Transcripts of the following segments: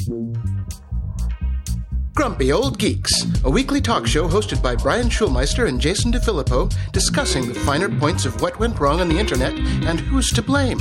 Grumpy Old Geeks, a weekly talk show hosted by Brian Schulmeister and Jason DeFilippo, discussing the finer points of what went wrong on the internet and who's to blame.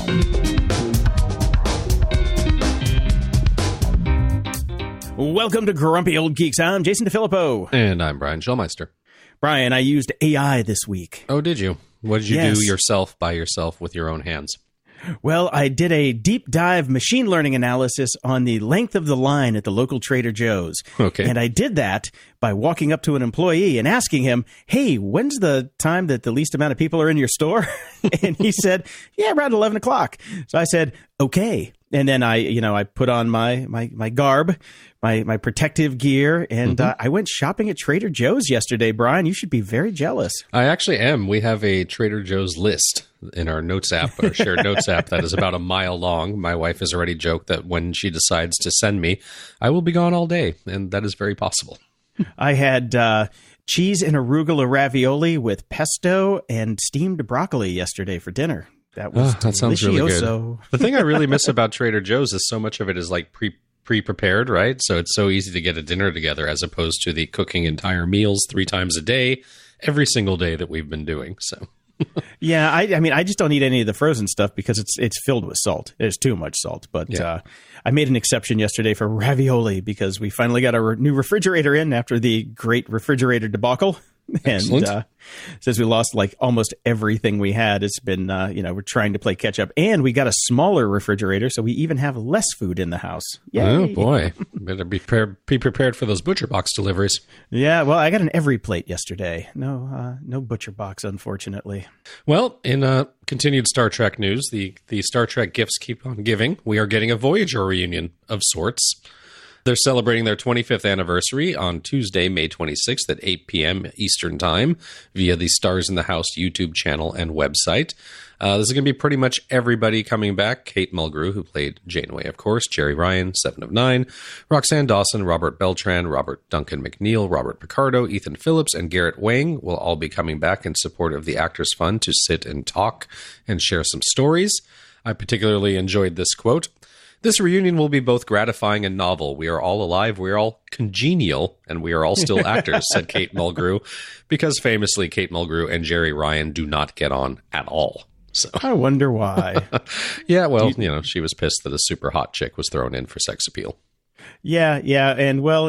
Welcome to Grumpy Old Geeks. I'm Jason DeFilippo. And I'm Brian Schulmeister. Brian, I used AI this week. Oh, did you? What did you do yourself by yourself with your own hands? Well, I did a deep dive machine learning analysis on the length of the line at the local Trader Joe's. Okay. And I did that by walking up to an employee and asking him, hey, when's the time that the least amount of people are in your store? And he said, yeah, around 11 o'clock. So I said, okay. And then I put on my garb, my protective gear, and I went shopping at Trader Joe's yesterday, Brian. You should be very jealous. I actually am. We have a Trader Joe's list in our notes app, our shared notes app, that is about a mile long. My wife has already joked that when she decides to send me, I will be gone all day, and that is very possible. I had cheese and arugula ravioli with pesto and steamed broccoli yesterday for dinner. That sounds really good. The thing I really miss about Trader Joe's is so much of it is like pre-prepared, right? So it's so easy to get a dinner together as opposed to the cooking entire meals 3 times a day, every single day that we've been doing. So yeah, I mean, I just don't eat any of the frozen stuff because it's filled with salt. There's too much salt. But I made an exception yesterday for ravioli because we finally got a new refrigerator in after the great refrigerator debacle. Excellent. And since we lost like almost everything we had, it's been, we're trying to play catch up. And we got a smaller refrigerator, so we even have less food in the house. Yay. Oh, boy. Better be prepared for those Butcher Box deliveries. Yeah, well, I got an Every Plate yesterday. No Butcher Box, unfortunately. Well, in continued Star Trek news, the Star Trek gifts keep on giving. We are getting a Voyager reunion of sorts. They're celebrating their 25th anniversary on Tuesday, May 26th at 8 p.m. Eastern Time via the Stars in the House YouTube channel and website. This is going to be pretty much everybody coming back. Kate Mulgrew, who played Janeway, of course, Jerry Ryan, 7 of 9, Roxanne Dawson, Robert Beltran, Robert Duncan McNeil, Robert Picardo, Ethan Phillips, and Garrett Wang will all be coming back in support of the Actors Fund to sit and talk and share some stories. I particularly enjoyed this quote. This reunion will be both gratifying and novel. We are all alive, we are all congenial, and we are all still actors, said Kate Mulgrew, because famously Kate Mulgrew and Jerry Ryan do not get on at all. So I wonder why. Yeah, well, she was pissed that a super hot chick was thrown in for sex appeal. Yeah, and well,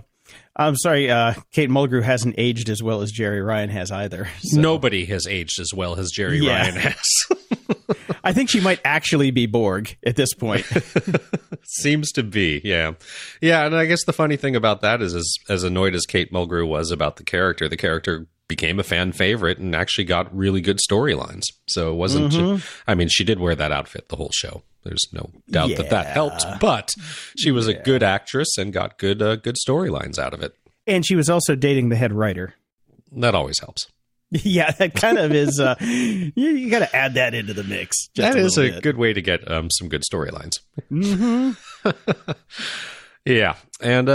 I'm sorry, Kate Mulgrew hasn't aged as well as Jerry Ryan has either. So. Nobody has aged as well as Jerry Ryan has. I think she might actually be Borg at this point. Seems to be, yeah. Yeah, and I guess the funny thing about that is as annoyed as Kate Mulgrew was about the character became a fan favorite and actually got really good storylines. So it wasn't she did wear that outfit the whole show. There's no doubt that helped, but she was a good actress and got good storylines out of it. And she was also dating the head writer. That always helps. Yeah, that kind of is. You got to add that into the mix. That is a good way to get some good storylines. Mm-hmm. Yeah, and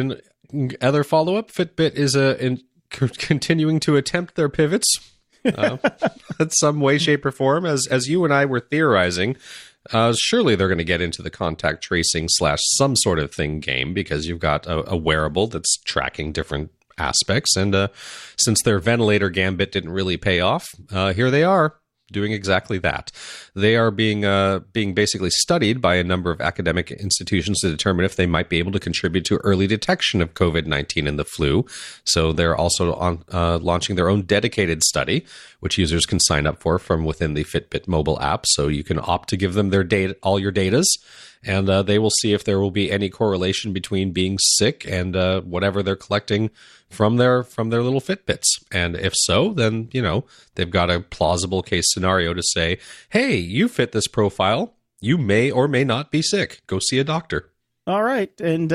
other follow up, Fitbit is continuing to attempt their pivots in some way, shape, or form. As you and I were theorizing, surely they're going to get into the contact tracing / some sort of thing game because you've got a wearable that's tracking different aspects. And since their ventilator gambit didn't really pay off, here they are doing exactly that. They are being basically studied by a number of academic institutions to determine if they might be able to contribute to early detection of COVID-19 and the flu. So they're also launching their own dedicated study, which users can sign up for from within the Fitbit mobile app. So you can opt to give them their data, all your datas, and they will see if there will be any correlation between being sick and whatever they're collecting from their little Fitbits. And if so, then, they've got a plausible case scenario to say, hey, you fit this profile. You may or may not be sick. Go see a doctor. All right. And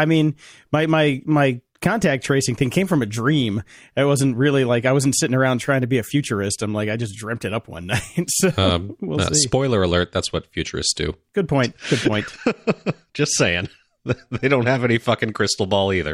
my contact tracing thing came from a dream. It wasn't really I wasn't sitting around trying to be a futurist. I just dreamt it up one night. So we'll see. Spoiler alert, that's what futurists do. Good point. Just saying. They don't have any fucking crystal ball either.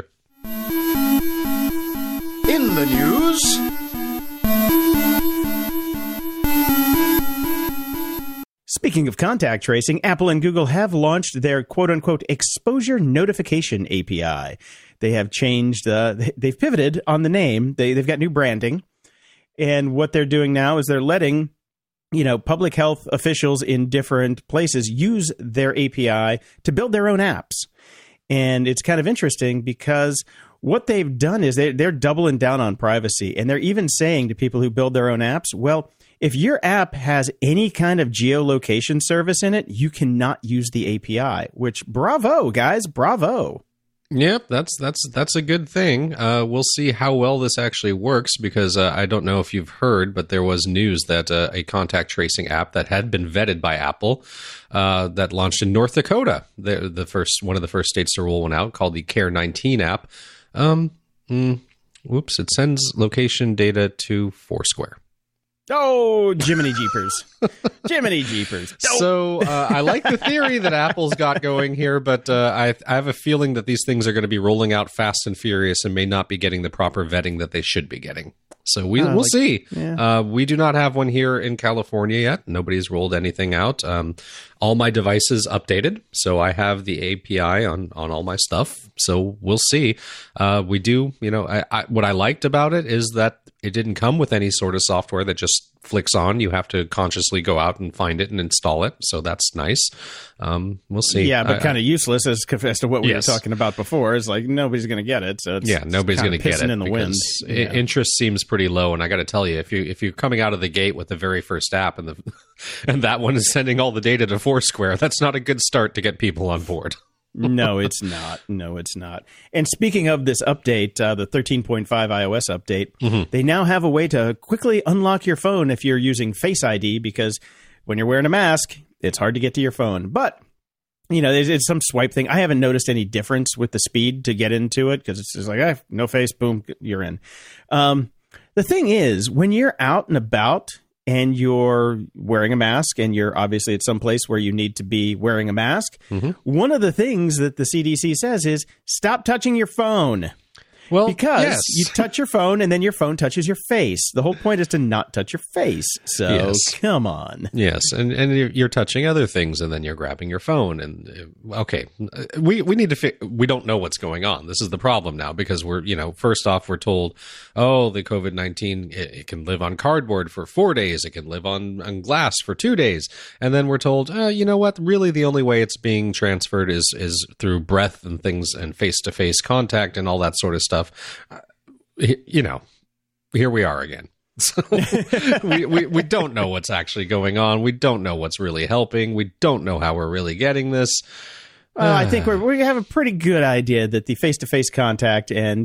In the news... Speaking of contact tracing, Apple and Google have launched their quote-unquote exposure notification API. They have changed, they've pivoted on the name. They've got new branding. And what they're doing now is they're letting, public health officials in different places use their API to build their own apps. And it's kind of interesting because what they've done is they're doubling down on privacy. And they're even saying to people who build their own apps, well, if your app has any kind of geolocation service in it, you cannot use the API, which bravo, guys, bravo. Yep, that's a good thing. We'll see how well this actually works because I don't know if you've heard, but there was news that a contact tracing app that had been vetted by Apple that launched in North Dakota, one of the first states to roll one out, called the Care 19 app. It sends location data to Foursquare. Oh, Jiminy Jeepers. Jiminy Jeepers. So I like the theory that Apple's got going here, but I have a feeling that these things are going to be rolling out fast and furious and may not be getting the proper vetting that they should be getting. So we'll see. Yeah. We do not have one here in California yet. Nobody's rolled anything out. All my devices updated, so I have the API on all my stuff. So we'll see. We do, what I liked about it is that it didn't come with any sort of software that just flicks on. You have to consciously go out and find it and install it. So that's nice. We'll see. Yeah, but kind of useless as to what we were talking about before. Is like nobody's going to get it. So it's nobody's going to get it in the wind. Interest seems pretty low. And I got to tell you, if you're coming out of the gate with the very first app and that one is sending all the data to Foursquare, that's not a good start to get people on board. No, it's not. No, it's not. And speaking of this update, the 13.5 iOS update, they now have a way to quickly unlock your phone if you're using Face ID, because when you're wearing a mask, it's hard to get to your phone. But, it's some swipe thing. I haven't noticed any difference with the speed to get into it because it's just like, no face, boom, you're in. The thing is, when you're out and about and you're wearing a mask and you're obviously at some place where you need to be wearing a mask, one of the things that the CDC says is stop touching your phone. Well, because you touch your phone and then your phone touches your face. The whole point is to not touch your face. So come on. Yes, and you're touching other things and then you're grabbing your phone. And okay, we need to we don't know what's going on. This is the problem now because we're, first off, we're told, the COVID-19, it can live on cardboard for 4 days. It can live on glass for 2 days. And then we're told, you know what? Really the only way it's being transferred is through breath and things and face-to-face contact and all that sort of stuff. Here we are again. So we don't know what's actually going on. We don't know what's really helping. We don't know how we're really getting this. I think we have a pretty good idea that the face-to-face contact and,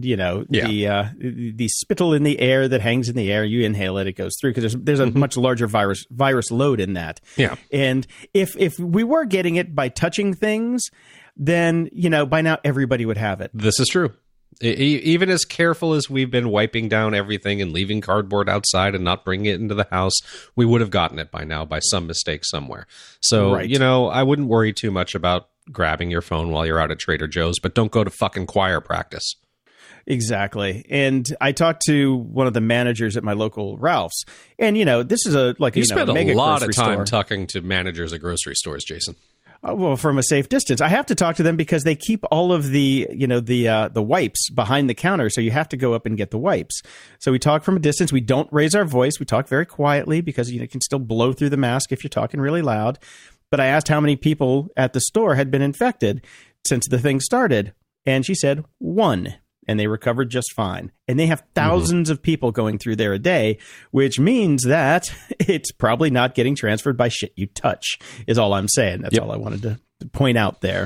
the spittle in the air that hangs in the air, you inhale it, it goes through because there's a much larger virus load in that. Yeah. And if we were getting it by touching things, then, by now everybody would have it. This is true. Even as careful as we've been wiping down everything and leaving cardboard outside and not bringing it into the house, we would have gotten it by now by some mistake somewhere. So, I wouldn't worry too much about grabbing your phone while you're out at Trader Joe's, but don't go to fucking choir practice. Exactly. And I talked to one of the managers at my local Ralph's, and, this is you spend a lot of time store. Talking to managers at grocery stores, Jason. Well, from a safe distance. I have to talk to them because they keep all of the, the wipes behind the counter. So you have to go up and get the wipes. So we talk from a distance. We don't raise our voice. We talk very quietly because you can still blow through the mask if you're talking really loud. But I asked how many people at the store had been infected since the thing started. And she said 1. And they recovered just fine. And they have thousands of people going through there a day, which means that it's probably not getting transferred by shit you touch, is all I'm saying. That's all I wanted to point out there,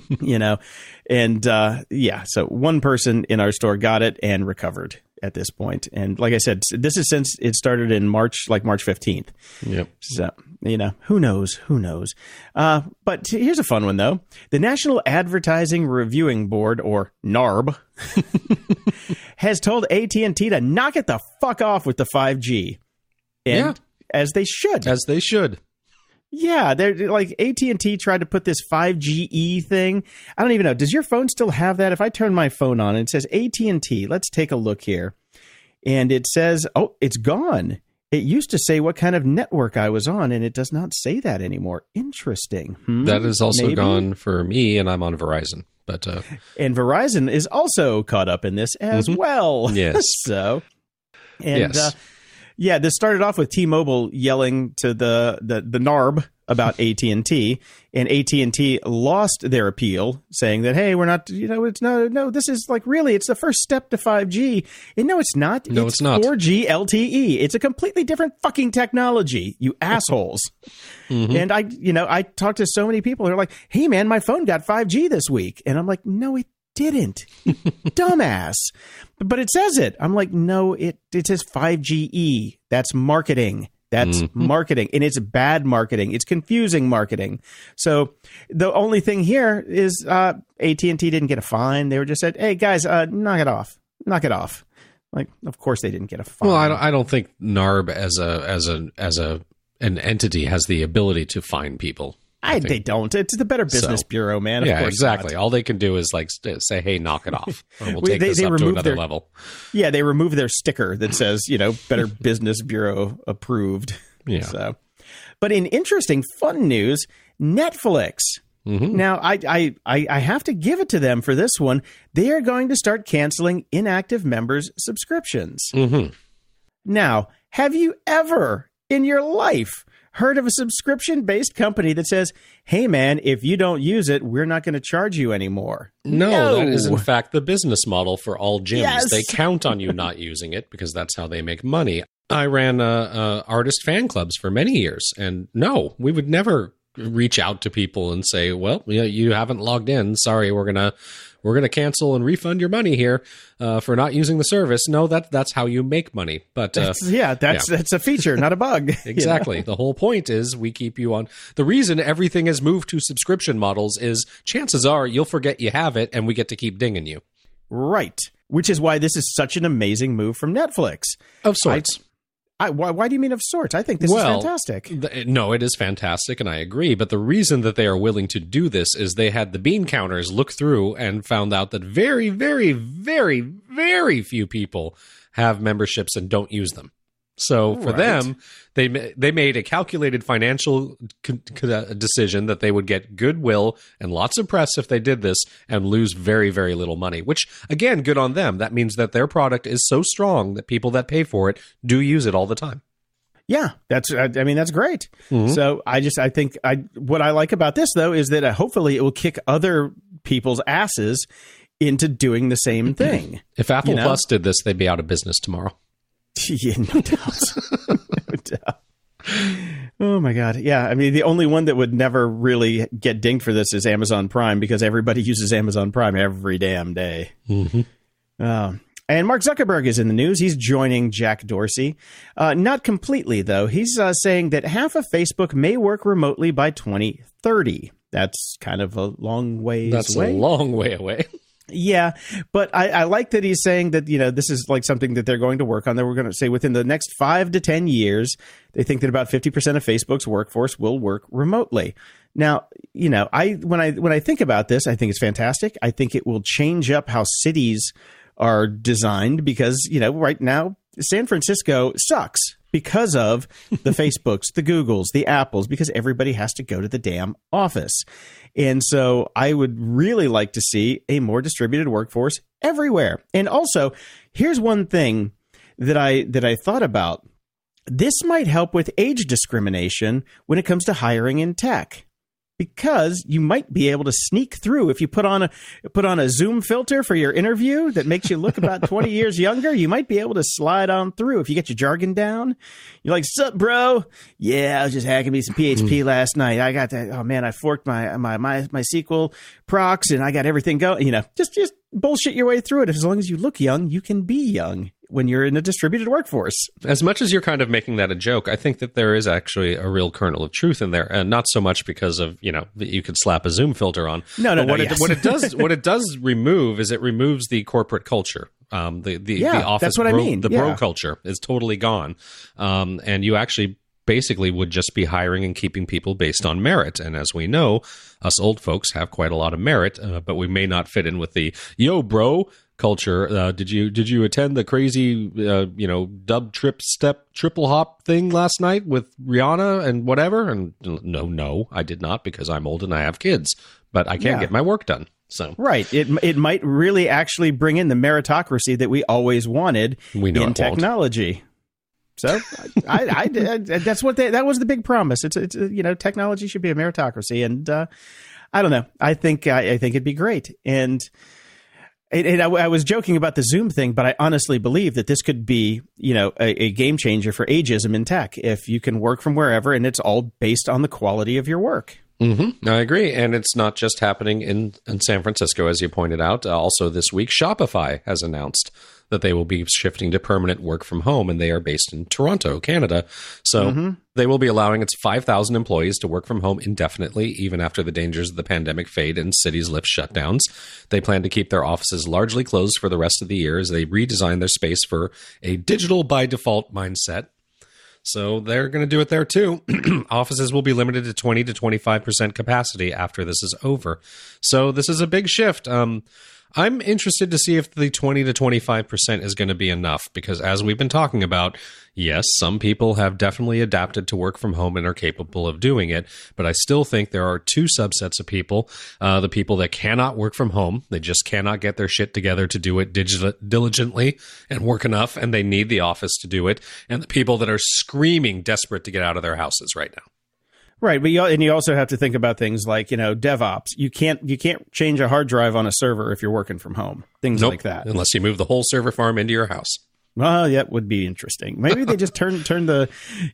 And, so one person in our store got it and recovered at this point. And like I said, this is since it started in March 15th. Yep. So, who knows? But here's a fun one, though. The National Advertising Reviewing Board, or NARB, has told AT&T to knock it the fuck off with the 5G. And as they should. As they should. Yeah, they're like AT&T tried to put this 5GE thing. I don't even know. Does your phone still have that? If I turn my phone on and it says AT&T, let's take a look here. And it says, it's gone. It used to say what kind of network I was on, and it does not say that anymore. Interesting. That is also Maybe? gone for me, and I'm on Verizon. But And Verizon is also caught up in this as well. Yes. So, and Yes. this started off with T-Mobile yelling to the NARB about AT&T, and AT&T lost their appeal, saying that, hey, we're not, it's no, this is like really, it's the first step to 5G. And no, it's not. No, it's not. 4G LTE. It's a completely different fucking technology, you assholes. And I talked to so many people who are like, hey man, my phone got 5G this week. And I'm like, no, it didn't. Dumbass. But it says it. I'm like, no, it says 5GE. That's marketing. That's marketing, and it's bad marketing. It's confusing marketing. So the only thing here is AT&T didn't get a fine. They were just said, "Hey guys, knock it off. Knock it off." Like, of course they didn't get a fine. well, I don't think NARB as an entity has the ability to fine people. They don't. It's the Better Business Bureau, man. Of Yeah, course exactly. not. All they can do is like say, "Hey, knock it off," or we'll take this up to remove another their- level. Yeah, they removed their sticker that says, Better Business Bureau approved. Yeah. So, but in interesting, fun news, Netflix. Now, I have to give it to them for this one. They are going to start canceling inactive members' subscriptions. Now, have you ever in your life heard of a subscription-based company that says, hey, man, if you don't use it, we're not going to charge you anymore? No, that is in fact the business model for all gyms. Yes. They count on you not using it because that's how they make money. I ran artist fan clubs for many years, and no, we would never reach out to people and say, well, you haven't logged in. Sorry, we're gonna cancel and refund your money here for not using the service. No, that's how you make money. But that's a feature, not a bug. exactly. The whole point is we keep you on. The reason everything has moved to subscription models is chances are you'll forget you have it, and we get to keep dinging you. Right. Which is why this is such an amazing move from Netflix. Of sorts. Why do you mean of sorts? I think this is fantastic. No, it is fantastic, and I agree. But the reason that they are willing to do this is they had the bean counters look through and found out that very, very, very, very few people have memberships and don't use them. So for them, they made a calculated financial decision that they would get goodwill and lots of press if they did this and lose very, very little money, which, again, good on them. That means that their product is so strong that people that pay for it do use it all the time. Yeah, that's great. So I think what I like about this, though, is that hopefully it will kick other people's asses into doing the same thing. If Apple Plus did this, they'd be out of business tomorrow. Yeah, no doubt. No doubt. Oh my God. Yeah. I mean, the only one that would never really get dinged for this is Amazon Prime, because everybody uses Amazon Prime every damn day. And Mark Zuckerberg is in the news. He's joining Jack Dorsey. Not completely, though. He's saying that half of Facebook may work remotely by 2030. That's kind of a long ways away. That's a long way away. Yeah, but I like that he's saying that, this is like something that they're going to work on. That we're going to say within the next 5 to 10 years, they think that about 50% of Facebook's workforce will work remotely. Now, when I think about this, I think it's fantastic. I think it will change up how cities are designed because, right now, San Francisco sucks because of the Facebooks, the Googles, the Apples, because everybody has to go to the damn office. And so I would really like to see a more distributed workforce everywhere. And also, here's one thing that I thought about. This might help with age discrimination when it comes to hiring in tech. Because you might be able to sneak through if you put on a Zoom filter for your interview that makes you look about 20 years younger. You might be able to slide on through if you get your jargon down. You're like, "Sup, bro? Yeah, I was just hacking me some PHP last night. I got that. Oh man, I forked my SQL procs and I got everything going." Just bullshit your way through it. As long as you look young, you can be young when you're in a distributed workforce. As much as you're kind of making that a joke, I think that there is actually a real kernel of truth in there, and not so much because of that you could slap a Zoom filter on. No. What it does remove is it removes the corporate culture. The office, that's what I mean. The bro culture is totally gone, and you actually basically would just be hiring and keeping people based on merit. And as we know, us old folks have quite a lot of merit, but we may not fit in with the "yo, bro, culture. Did you attend the crazy dub trip step triple hop thing last night with Rihanna and whatever? And no, I did not, because I'm old and I have kids, but I can't get my work done. So right, it might really actually bring in the meritocracy that we always wanted in technology. So I that's what that was the big promise. It's technology should be a meritocracy, and I don't know. I think it'd be great. And I was joking about the Zoom thing, but I honestly believe that this could be, a game changer for ageism in tech. If you can work from wherever, and it's all based on the quality of your work. Mm-hmm. I agree. And it's not just happening in San Francisco, as you pointed out. Also this week, Shopify has announced that they will be shifting to permanent work from home, and they are based in Toronto, Canada. So they will be allowing its 5,000 employees to work from home indefinitely, even after the dangers of the pandemic fade and cities lift shutdowns. They plan to keep their offices largely closed for the rest of the year as they redesign their space for a digital by default mindset. So they're going to do it there too. Offices will be limited to 20 to 25% capacity after this is over. So this is a big shift. I'm interested to see if the 20 to 25% is going to be enough, because as we've been talking about, yes, some people have definitely adapted to work from home and are capable of doing it. But I still think there are two subsets of people, the people that cannot work from home. They just cannot get their shit together to do it diligently and work enough, and they need the office to do it. And the people that are screaming desperate to get out of their houses right now. Right, but you also have to think about things like, DevOps. You can't change a hard drive on a server if you're working from home. Things like that. Unless you move the whole server farm into your house. Well, that would be interesting. Maybe they just turn the,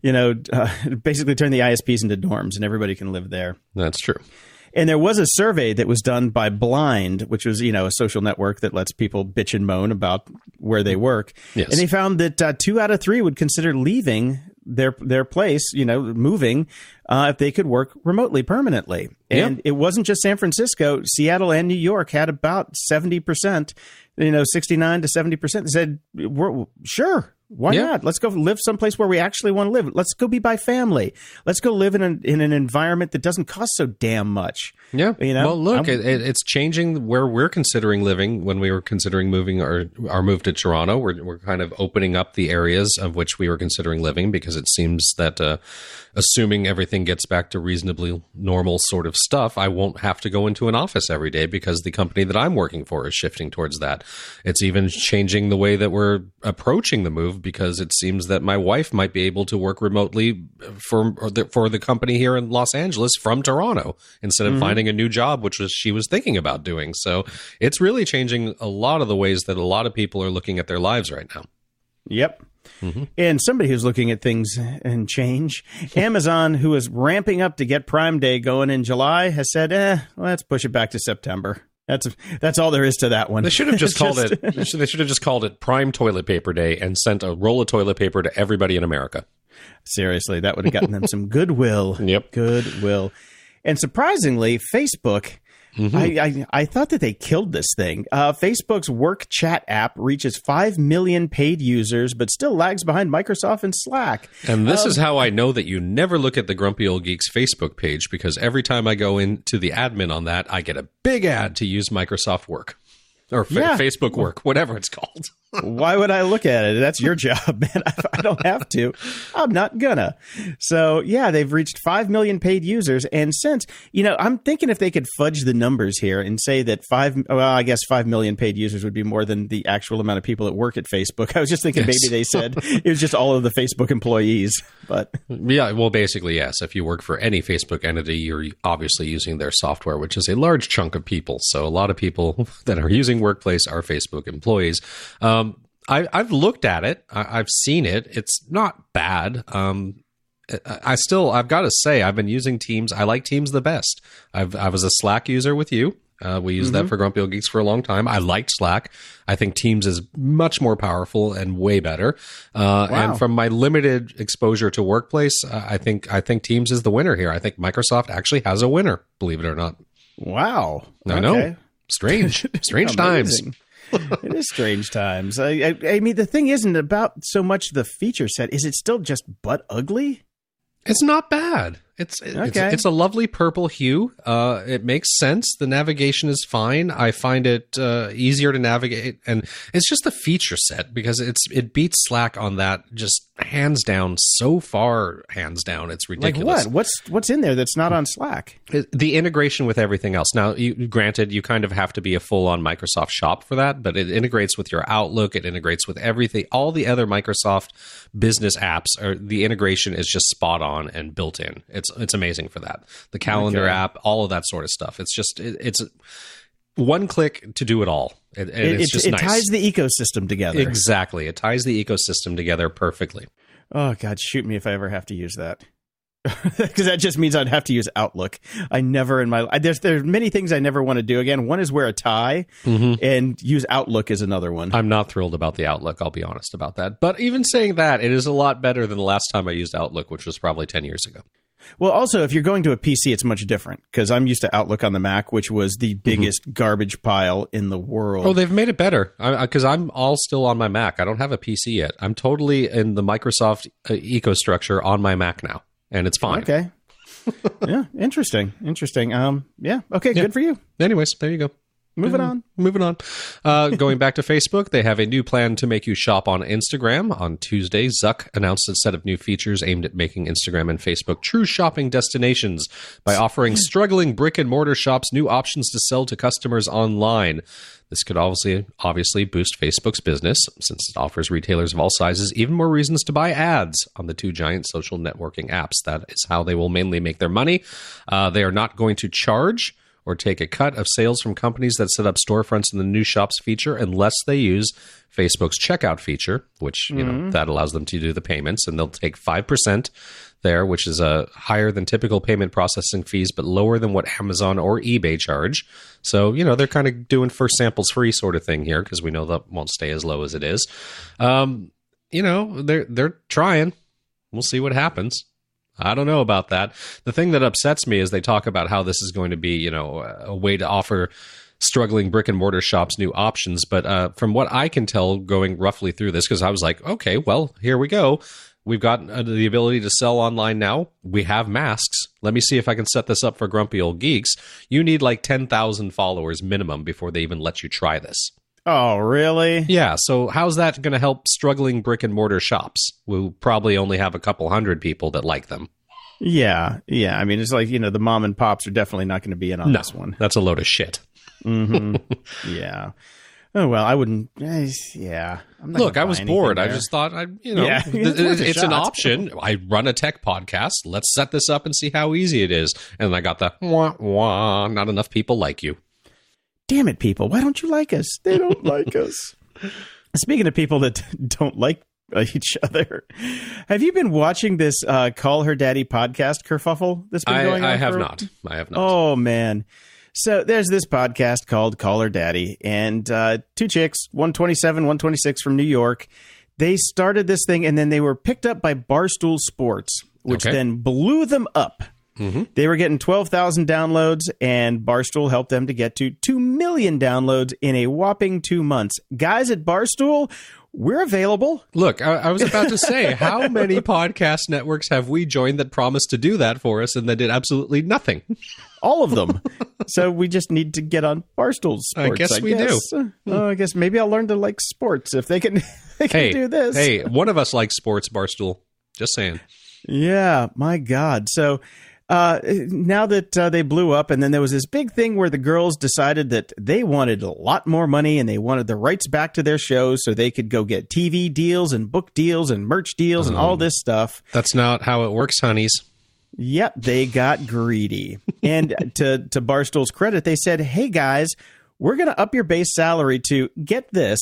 basically turn the ISPs into dorms and everybody can live there. That's true. And there was a survey that was done by Blind, which was, a social network that lets people bitch and moan about where they work. Yes. And they found that 2 out of 3 would consider leaving their place, moving, if they could work remotely permanently. And it wasn't just San Francisco. Seattle and New York had about 70%, 69 to 70% said, sure. Why not? Let's go live someplace where we actually want to live. Let's go be by family. Let's go live in an environment that doesn't cost so damn much. Yeah. Well, look, it's changing where we're considering living. When we were considering moving our move to Toronto, we're kind of opening up the areas of which we were considering living, because it seems that assuming everything gets back to reasonably normal sort of stuff, I won't have to go into an office every day because the company that I'm working for is shifting towards that. It's even changing the way that we're approaching the move, because it seems that my wife might be able to work remotely for the company here in Los Angeles from Toronto instead of finding a new job, which she was thinking about doing. So it's really changing a lot of the ways that a lot of people are looking at their lives right now. Yep. And somebody who's looking at things and change, Amazon, who is ramping up to get Prime Day going in July, has said, let's push it back to September. That's all there is to that one. They should have just called it. They should have just called it Prime Toilet Paper Day and sent a roll of toilet paper to everybody in America. Seriously, that would have gotten them some goodwill. Yep, goodwill. And surprisingly, Facebook. I thought that they killed this thing. Facebook's work chat app reaches 5 million paid users, but still lags behind Microsoft and Slack. And this is how I know that you never look at the Grumpy Old Geeks Facebook page, because every time I go into the admin on that, I get a big ad to use Microsoft Work. Or Facebook Work, whatever it's called. Why would I look at it? That's your job, man. I don't have to. I'm not gonna. So, they've reached 5 million paid users. And since, I'm thinking if they could fudge the numbers here and say that 5 million paid users would be more than the actual amount of people that work at Facebook. I was just thinking maybe they said it was just all of the Facebook employees. But yeah, well, basically, yes. If you work for any Facebook entity, you're obviously using their software, which is a large chunk of people. So a lot of people that are using Workplace are Facebook employees. I've looked at it. I've seen it. It's not bad. I've got to say, I've been using Teams. I like Teams the best. I was a Slack user with you. We used that for Grumpy Old Geeks for a long time. I liked Slack. I think Teams is much more powerful and way better. And from my limited exposure to Workplace, I think Teams is the winner here. I think Microsoft actually has a winner, believe it or not. Wow. I know. Strange times. It is strange times. I mean, the thing isn't about so much the feature set. Is it still just butt ugly? It's not bad. It's a lovely purple hue. It makes sense. The navigation is fine. I find it easier to navigate, and it's just the feature set because it beats Slack on that just hands down. So far, hands down, it's ridiculous. Like what? What's in there that's not on Slack? The integration with everything else. Now, granted, you kind of have to be a full-on Microsoft shop for that, but it integrates with your Outlook. It integrates with everything. All the other Microsoft business apps, the integration is just spot on and built in. It's amazing for that. The calendar app, all of that sort of stuff. It's just it's one click to do it all. It's just nice. It ties the ecosystem together. Exactly. It ties the ecosystem together perfectly. Oh God, shoot me if I ever have to use that. Because that just means I'd have to use Outlook. I never in my there's many things I never want to do again. One is wear a tie, and use Outlook is another one. I'm not thrilled about the Outlook. I'll be honest about that. But even saying that, it is a lot better than the last time I used Outlook, which was probably 10 years ago. Well, also, if you're going to a PC, it's much different because I'm used to Outlook on the Mac, which was the biggest garbage pile in the world. Oh, they've made it better because I'm all still on my Mac. I don't have a PC yet. I'm totally in the Microsoft ecostructure on my Mac now. And it's fine. Okay. Yeah. Interesting. Yeah. Okay. Good for you. Anyways, there you go. Moving on. Going back to Facebook, they have a new plan to make you shop on Instagram. On Tuesday, Zuck announced a set of new features aimed at making Instagram and Facebook true shopping destinations by offering struggling brick-and-mortar shops new options to sell to customers online. This could obviously boost Facebook's business, since it offers retailers of all sizes even more reasons to buy ads on the two giant social networking apps. That is how they will mainly make their money. They are not going to charge or take a cut of sales from companies that set up storefronts in the new shops feature unless they use Facebook's checkout feature, which that allows them to do the payments, and they'll take 5% there, which is higher than typical payment processing fees, but lower than what Amazon or eBay charge. So, they're kind of doing first samples free sort of thing here because we know that won't stay as low as it is. They're trying. We'll see what happens. I don't know about that. The thing that upsets me is they talk about how this is going to be, a way to offer struggling brick and mortar shops new options. But from what I can tell going roughly through this, because I was like, okay, well, here we go. We've got the ability to sell online now. We have masks. Let me see if I can set this up for Grumpy Old Geeks. You need like 10,000 followers minimum before they even let you try this. Oh, really? Yeah. So how's that going to help struggling brick and mortar shops? We'll probably only have a couple hundred people that like them. Yeah. Yeah. I mean, it's like, the mom and pops are definitely not going to be in on this one. That's a load of shit. Yeah. Oh, well, I wouldn't. Yeah. Look, I was bored. There. I just thought, it's an option. I run a tech podcast. Let's set this up and see how easy it is. And then I got the wah, wah, not enough people like you. Damn it, people. Why don't you like us? They don't like us. Speaking of people that don't like each other, have you been watching this Call Her Daddy podcast kerfuffle that's been going on? I have not. Oh, man. So there's this podcast called Call Her Daddy, and two chicks, 127, 126 from New York. They started this thing, and then they were picked up by Barstool Sports, which then blew them up. They were getting 12,000 downloads, and Barstool helped them to get to 2 million downloads in a whopping 2 months. Guys at Barstool, we're available. Look, I was about to say, how many podcast networks have we joined that promised to do that for us and that did absolutely nothing? All of them. So we just need to get on Barstool Sports. I guess we do. I guess maybe I'll learn to like sports if they can, do this. Hey, one of us likes sports, Barstool. Just saying. Yeah, my God. So now that they blew up, and then there was this big thing where the girls decided that they wanted a lot more money and they wanted the rights back to their shows so they could go get TV deals and book deals and merch deals and all this stuff. That's not how it works, honeys. Yep, they got greedy. And to Barstool's credit, they said, hey, guys, we're going to up your base salary to, get this,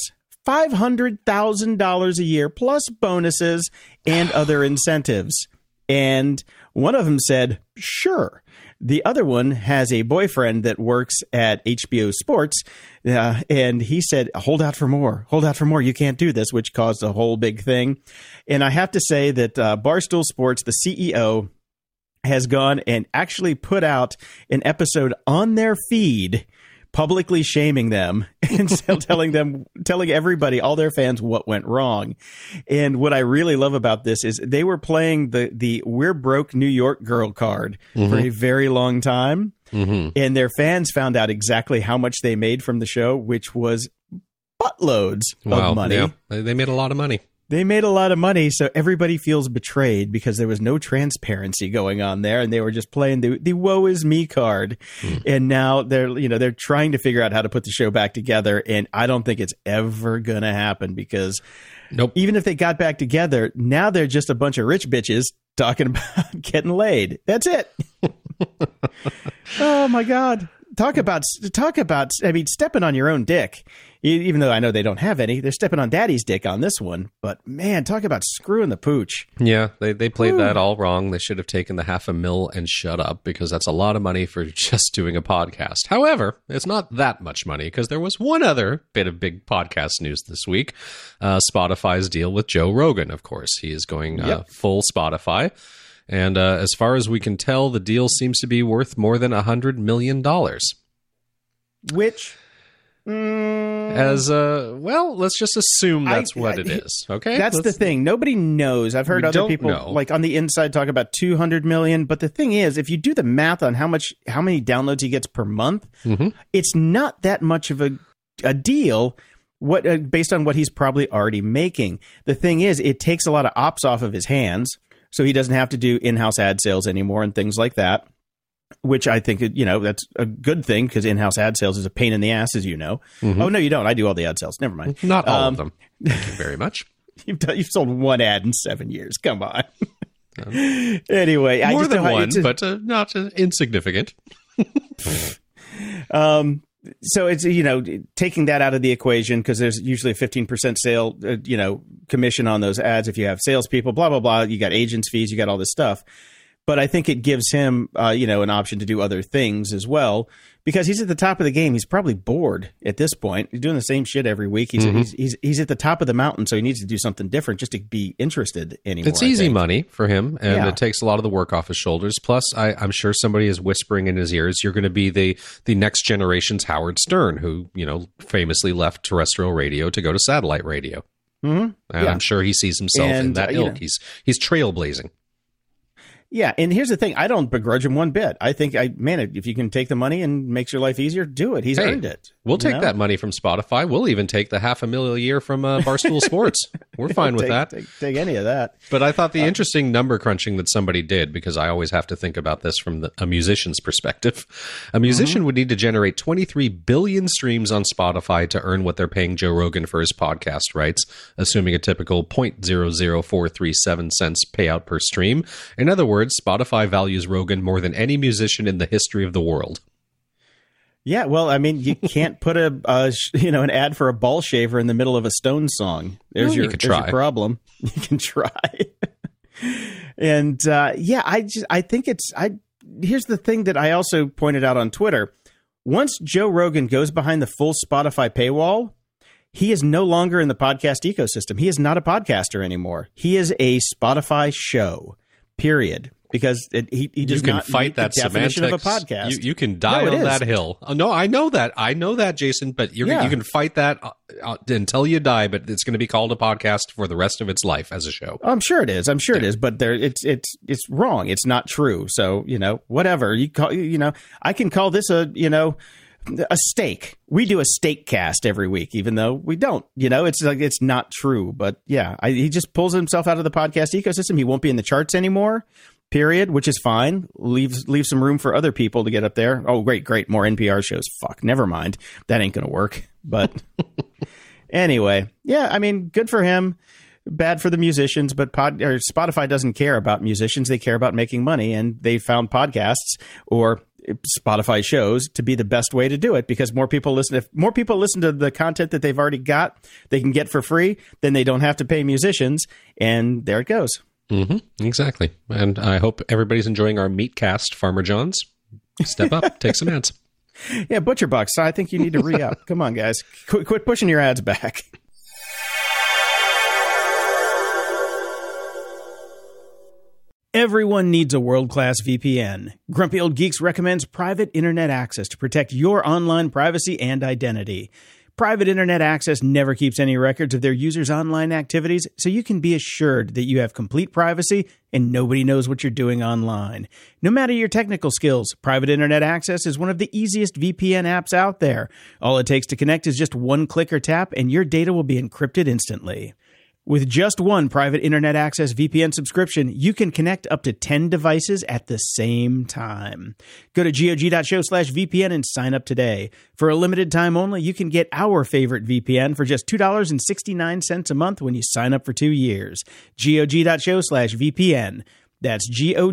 $500,000 a year plus bonuses and other incentives. And one of them said, sure. The other one has a boyfriend that works at HBO Sports, and he said, hold out for more. Hold out for more. You can't do this, which caused a whole big thing. And I have to say that Barstool Sports, the CEO, has gone and actually put out an episode on their feed publicly shaming them and still telling everybody, all their fans, what went wrong. And what I really love about this is they were playing the "We're Broke New York Girl" card for a very long time. And their fans found out exactly how much they made from the show, which was buttloads of money. Yeah. They made a lot of money. They made a lot of money, so everybody feels betrayed because there was no transparency going on there, and they were just playing the "woe is me" card. And now they're trying to figure out how to put the show back together, and I don't think it's ever going to happen because even if they got back together, now they're just a bunch of rich bitches talking about getting laid. That's it. Oh my God. Talk about, I mean, stepping on your own dick. Even though I know they don't have any, they're stepping on daddy's dick on this one. But man, talk about screwing the pooch. Yeah, they played that all wrong. They should have taken the $500,000 and shut up, because that's a lot of money for just doing a podcast. However, it's not that much money, because there was one other bit of big podcast news this week. Spotify's deal with Joe Rogan, of course. He is going full Spotify. And as far as we can tell, the deal seems to be worth more than $100 million. Which... let's just assume that's what it is. Okay, that's the thing. Nobody knows. I've heard other people like on the inside talk about 200 million. But the thing is, if you do the math on how many downloads he gets per month, it's not that much of a deal. Based on what he's probably already making. The thing is, it takes a lot of ops off of his hands, so he doesn't have to do in-house ad sales anymore and things like that. Which I think, that's a good thing, because in-house ad sales is a pain in the ass, as you know. Oh, no, you don't. I do all the ad sales. Never mind. Not all of them. Thank you very much. You've sold one ad in 7 years. Come on. Anyway. More than one, but not insignificant. So it's, taking that out of the equation, because there's usually a 15% sale, commission on those ads. If you have salespeople, blah, blah, blah, you got agents' fees, you got all this stuff. But I think it gives him, an option to do other things as well, because he's at the top of the game. He's probably bored at this point. He's doing the same shit every week. He's at the top of the mountain, so he needs to do something different just to be interested anymore. It's easy money for him, and it takes a lot of the work off his shoulders. Plus, I'm sure somebody is whispering in his ears, you're going to be the next generation's Howard Stern, who, famously left terrestrial radio to go to satellite radio. And I'm sure he sees himself in that ilk. He's trailblazing. Yeah, and here's the thing. I don't begrudge him one bit. I think, if you can take the money and makes your life easier, do it. He's earned it. We'll take that money from Spotify. We'll even take the $500,000 a year from Barstool Sports. We're fine with that. Take any of that. But I thought the interesting number crunching that somebody did, because I always have to think about this from a musician's perspective. A musician would need to generate 23 billion streams on Spotify to earn what they're paying Joe Rogan for his podcast rights, assuming a typical 0.00437 cents payout per stream. In other words, Spotify values Rogan more than any musician in the history of the world. Yeah, well, you can't put an ad for a ball shaver in the middle of a Stones song. There's your problem. You can try. And I think here's the thing that I also pointed out on Twitter. Once Joe Rogan goes behind the full Spotify paywall, he is no longer in the podcast ecosystem. He is not a podcaster anymore. He is a Spotify show. Period. Because he does not fight that definition of a podcast. You can die on that hill. No, I know that, Jason. But you can fight that until you die. But it's going to be called a podcast for the rest of its life as a show. I'm sure it is. It is. But it's wrong. It's not true. So whatever you call. I can call this a steak. We do a steak cast every week, even though we don't. It's not true. But he just pulls himself out of the podcast ecosystem. He won't be in the charts anymore. Period, which is fine. Leave some room for other people to get up there. Oh, great. More NPR shows. Fuck, never mind. That ain't going to work. But anyway, good for him. Bad for the musicians, but Spotify doesn't care about musicians. They care about making money, and they found podcasts or Spotify shows to be the best way to do it, because more people listen. If more people listen to the content that they've already got, they can get for free, then they don't have to pay musicians, and there it goes. Exactly. And I hope everybody's enjoying our Meatcast, Farmer John's. Step up, take some ads. Yeah, Butcher Bucks. I think you need to re-up. Come on, guys. Quit pushing your ads back. Everyone needs a world-class VPN. Grumpy Old Geeks recommends private internet access to protect your online privacy and identity. Private internet access never keeps any records of their users' online activities, so you can be assured that you have complete privacy and nobody knows what you're doing online. No matter your technical skills, private internet access is one of the easiest VPN apps out there. All it takes to connect is just one click or tap, and your data will be encrypted instantly. With just one private internet access VPN subscription, you can connect up to 10 devices at the same time. Go to GOG.show/VPN and sign up today. For a limited time only, you can get our favorite VPN for just $2.69 a month when you sign up for 2 years. GOG.show/VPN. That's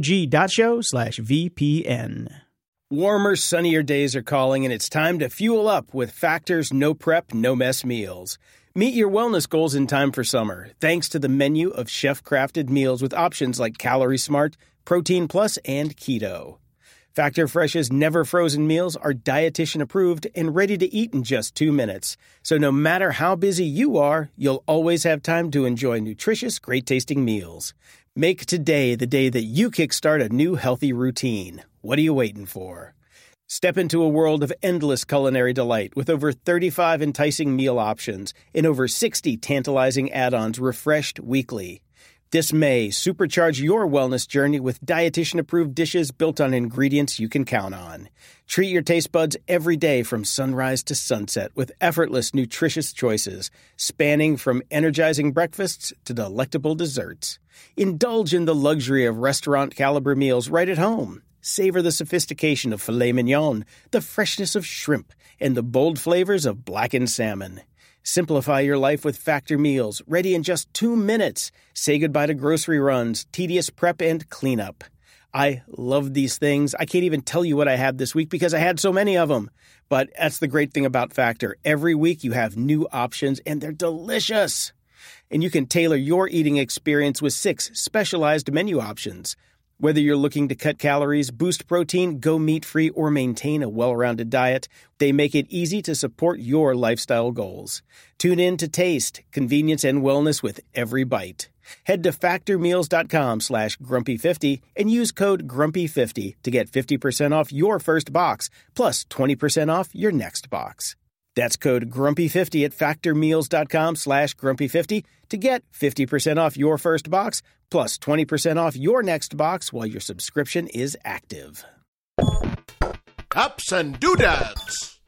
GOG.show/VPN. Warmer, sunnier days are calling, and it's time to fuel up with Factor's no prep, no mess meals. Meet your wellness goals in time for summer, thanks to the menu of chef-crafted meals with options like Calorie Smart, Protein Plus, and Keto. Factor Fresh's never-frozen meals are dietitian-approved and ready to eat in just 2 minutes. So no matter how busy you are, you'll always have time to enjoy nutritious, great-tasting meals. Make today the day that you kickstart a new healthy routine. What are you waiting for? Step into a world of endless culinary delight with over 35 enticing meal options and over 60 tantalizing add-ons refreshed weekly. This May, supercharge your wellness journey with dietitian-approved dishes built on ingredients you can count on. Treat your taste buds every day from sunrise to sunset with effortless, nutritious choices, spanning from energizing breakfasts to delectable desserts. Indulge in the luxury of restaurant-caliber meals right at home. Savor the sophistication of filet mignon, the freshness of shrimp, and the bold flavors of blackened salmon. Simplify your life with Factor meals, ready in just 2 minutes. Say goodbye to grocery runs, tedious prep, and cleanup. I love these things. I can't even tell you what I had this week because I had so many of them. But that's the great thing about Factor. Every week you have new options, and they're delicious. And you can tailor your eating experience with 6 specialized menu options. Whether you're looking to cut calories, boost protein, go meat-free, or maintain a well-rounded diet, they make it easy to support your lifestyle goals. Tune in to taste, convenience, and wellness with every bite. Head to factormeals.com/grumpy50 and use code grumpy50 to get 50% off your first box, plus 20% off your next box. That's code grumpy50 at factormeals.com/grumpy50 to get 50% off your first box, plus 20% off your next box while your subscription is active. Ups and doodads.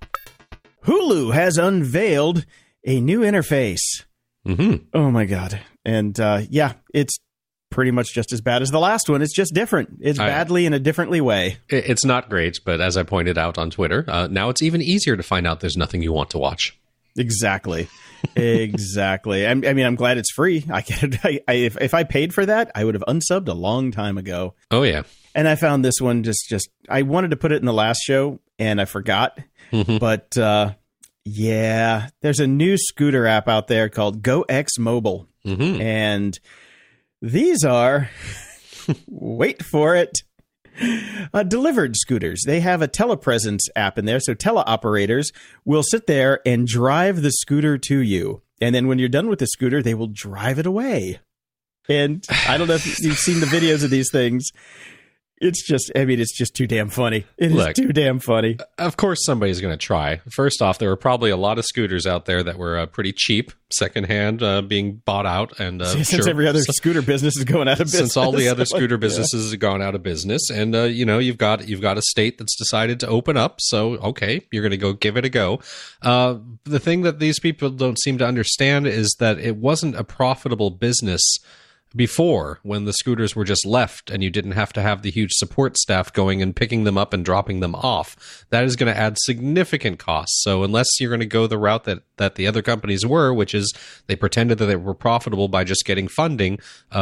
Hulu has unveiled a new interface. Mm-hmm. Oh, my God. And, it's pretty much just as bad as the last one. It's just different. It's badly in a differently way. It's not great, but as I pointed out on Twitter, now it's even easier to find out there's nothing you want to watch. Exactly. Exactly. I mean, I'm glad it's free. I get it. If I paid for that, I would have unsubbed a long time ago. Oh, yeah. And I found this one just I wanted to put it in the last show, and I forgot. Mm-hmm. But, there's a new scooter app out there called GoX Mobile. Mm-hmm. And these are, wait for it, delivered scooters. They have a telepresence app in there, so teleoperators will sit there and drive the scooter to you. And then when you're done with the scooter, they will drive it away. And I don't know if you've seen the videos of these things. It's just too damn funny. It is too damn funny. Of course, somebody's going to try. First off, there were probably a lot of scooters out there that were pretty cheap, secondhand, being bought out. And since every other scooter business is going out of business, since all the other scooter businesses have gone out of business, and you've got a state that's decided to open up. So okay, you're going to go give it a go. The thing that these people don't seem to understand is that it wasn't a profitable business before, when the scooters were just left and you didn't have to have the huge support staff going and picking them up and dropping them off. That is going to add significant costs. So unless you're going to go the route that the other companies were, which is they pretended that they were profitable by just getting funding,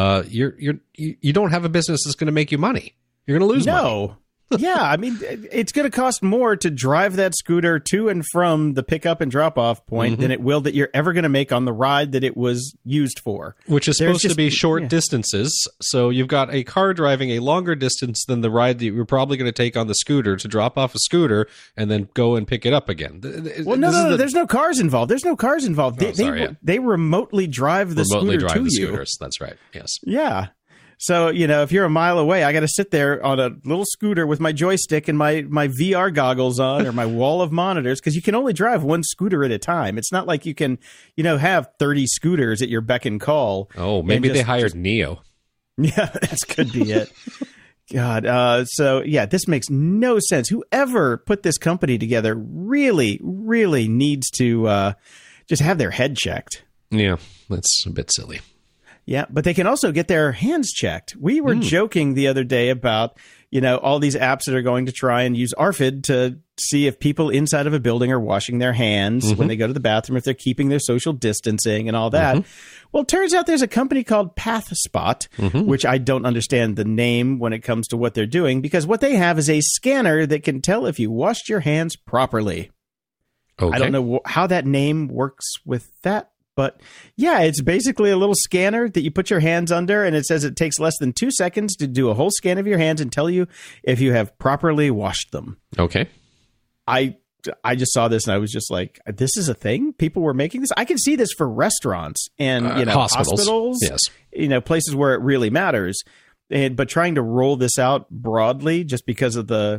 you don't have a business that's going to make you money. You're going to lose money. Yeah, I mean, it's going to cost more to drive that scooter to and from the pickup and drop-off point than it will that you're ever going to make on the ride that it was used for. Which is supposed to be short distances, so you've got a car driving a longer distance than the ride that you're probably going to take on the scooter to drop off a scooter and then go and pick it up again. Well, no, there's no cars involved. There's no cars involved. They remotely drive the scooter to you. Scooters. That's right, yes. Yeah. So, if you're a mile away, I got to sit there on a little scooter with my joystick and my VR goggles on or my wall of monitors, because you can only drive one scooter at a time. It's not like you can, have 30 scooters at your beck and call. Oh, maybe they hired Neo. Yeah, that could be it. God. So, yeah, this makes no sense. Whoever put this company together really, really needs to just have their head checked. Yeah, that's a bit silly. Yeah, but they can also get their hands checked. We were joking the other day about, all these apps that are going to try and use ARFID to see if people inside of a building are washing their hands when they go to the bathroom, if they're keeping their social distancing and all that. Well, it turns out there's a company called PathSpot, which I don't understand the name when it comes to what they're doing, because what they have is a scanner that can tell if you washed your hands properly. Okay. I don't know how that name works with that. But yeah, it's basically a little scanner that you put your hands under, and it says it takes less than 2 seconds to do a whole scan of your hands and tell you if you have properly washed them. Okay. I just saw this and I was just like, this is a thing? People were making this? I can see this for restaurants and hospitals, yes. Places where it really matters. But trying to roll this out broadly just because of the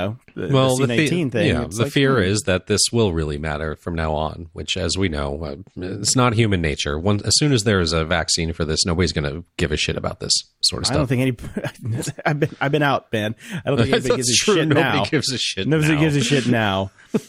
C-19 thing. Yeah, the fear is that this will really matter from now on, which, as we know, it's not human nature. As soon as there is a vaccine for this, nobody's going to give a shit about this sort of stuff. I don't think I've been out, man. I don't think anybody gives a shit now. Nobody gives a shit Nobody gives a shit now.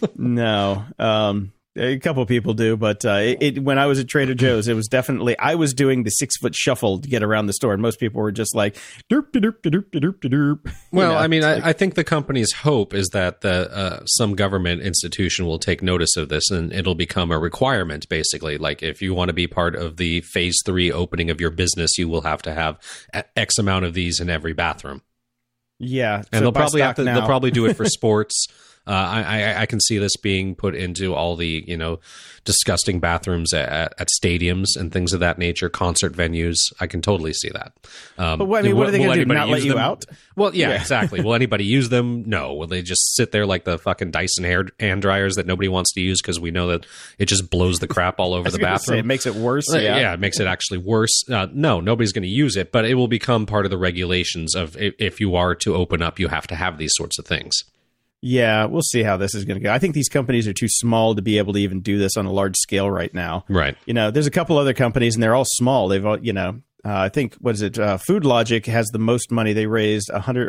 No. A couple of people do, but when I was at Trader Joe's, it was definitely, I was doing the 6-foot shuffle to get around the store, and most people were just like, derp, derp, derp, derp, derp. Well, I mean, I think the company's hope is that some government institution will take notice of this, and it'll become a requirement, basically. Like, if you want to be part of the phase 3 opening of your business, you will have to have X amount of these in every bathroom. Yeah. And they'll probably do it for sports. I can see this being put into all the, disgusting bathrooms at stadiums and things of that nature, concert venues. I can totally see that. But what are they going to do, not let you out? Well, yeah, exactly. Will anybody use them? No. Will they just sit there like the fucking Dyson hand dryers that nobody wants to use because we know that it just blows the crap all over the bathroom? It makes it worse. Yeah, it makes it actually worse. No, nobody's going to use it, but it will become part of the regulations of if you are to open up, you have to have these sorts of things. Yeah, we'll see how this is going to go. I think these companies are too small to be able to even do this on a large scale right now. Right. There's a couple other companies, and they're all small. They've all, I think, what is it? Food Logic has the most money. They raised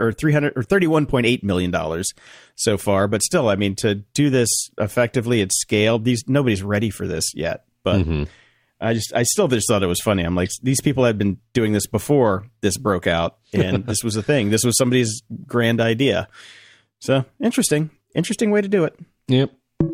$31.8 million so far. But still, I mean, to do this effectively at scale, nobody's ready for this yet. But I still just thought it was funny. I'm like, these people had been doing this before this broke out, and this was a thing. This was somebody's grand idea. So, interesting way to do it. Yep.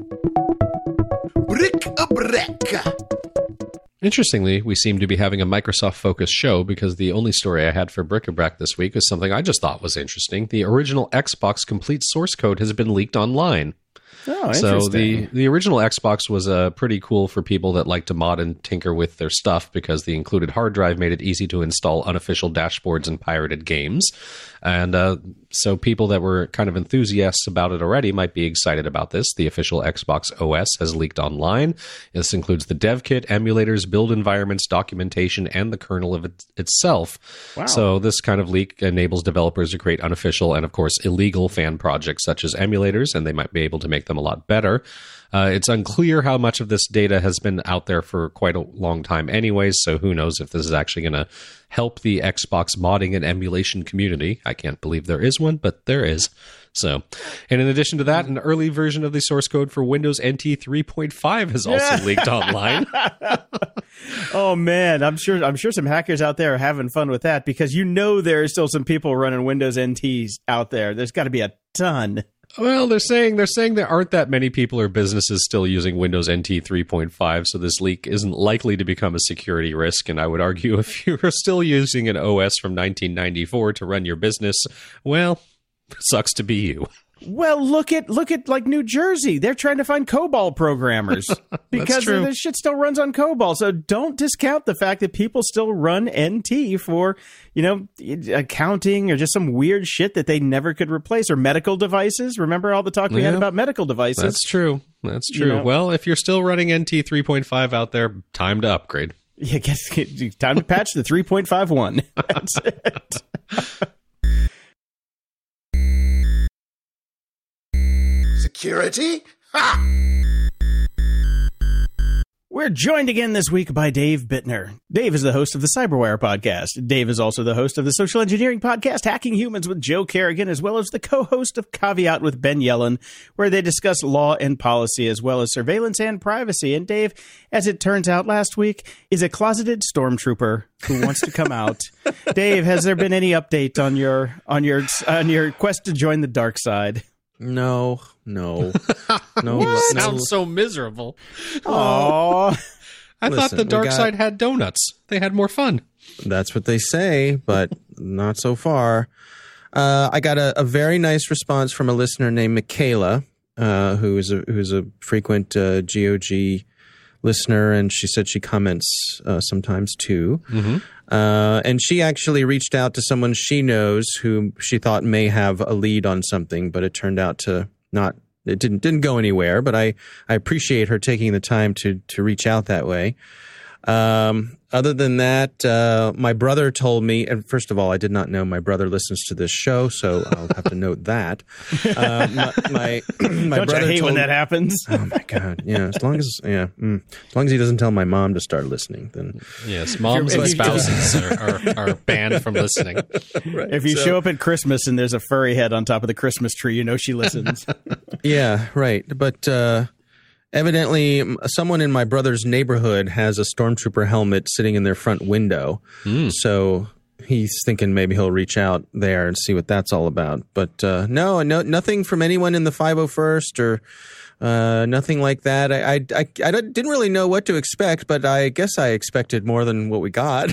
Brick-a-brack. Interestingly, we seem to be having a Microsoft-focused show because the only story I had for Bric-a-Brac this week was something I just thought was interesting. The original Xbox complete source code has been leaked online. Oh, interesting. So the original Xbox was pretty cool for people that like to mod and tinker with their stuff because the included hard drive made it easy to install unofficial dashboards and pirated games. And so people that were kind of enthusiasts about it already might be excited about this. The official Xbox OS has leaked online. This includes the dev kit, emulators, build environments, documentation, and the kernel of itself. Wow. So this kind of leak enables developers to create unofficial and, of course, illegal fan projects such as emulators, and they might be able to make them a lot better. It's unclear how much of this data has been out there for quite a long time anyways, so who knows if this is actually going to help the Xbox modding and emulation community. I can't believe there is one, but there is. So, and in addition to that, an early version of the source code for Windows NT 3.5 has also leaked online. Oh man, I'm sure some hackers out there are having fun with that because there are still some people running Windows NTs out there. There's got to be a ton. Well, they're saying there aren't that many people or businesses still using Windows NT 3.5, so this leak isn't likely to become a security risk. And I would argue if you're still using an OS from 1994 to run your business, well, sucks to be you. Well, look at like New Jersey. They're trying to find COBOL programmers because this shit still runs on COBOL. So don't discount the fact that people still run NT for, accounting or just some weird shit that they never could replace, or medical devices. Remember all the talk we had about medical devices? That's true. Well, if you're still running NT 3.5 out there, time to upgrade. Yeah, time to patch the 3.51. That's it. Security? Ha! We're joined again this week by Dave Bittner. Dave is the host of the Cyberwire podcast. Dave is also the host of the social engineering podcast Hacking Humans with Joe Kerrigan, as well as the co-host of Caveat with Ben Yellen, where they discuss law and policy, as well as surveillance and privacy. And Dave, as it turns out last week, is a closeted stormtrooper who wants to come out. Dave, has there been any update on your quest to join the dark side? No. Sounds so miserable. Aww. I thought the dark side had donuts. They had more fun. That's what they say, but not so far. I got a very nice response from a listener named Michaela, who's a frequent GOG listener, and she said she comments sometimes too. Mm-hmm. And she actually reached out to someone she knows who she thought may have a lead on something, but it turned out to not. It didn't go anywhere. But I appreciate her taking the time to reach out that way. Other than that, my brother told me, and first of all, I did not know my brother listens to this show, so I'll have to note that. My Don't brother you hate when told, that happens? Oh my God! Yeah, as long as he doesn't tell my mom to start listening, then yes, moms and spouses are banned from listening. Right. If you show up at Christmas and there's a furry head on top of the Christmas tree, you know she listens. Yeah, right. But evidently, someone in my brother's neighborhood has a stormtrooper helmet sitting in their front window. So he's thinking maybe he'll reach out there and see what that's all about. But no, nothing from anyone in the 501st or nothing like that. I didn't really know what to expect, but I guess I expected more than what we got.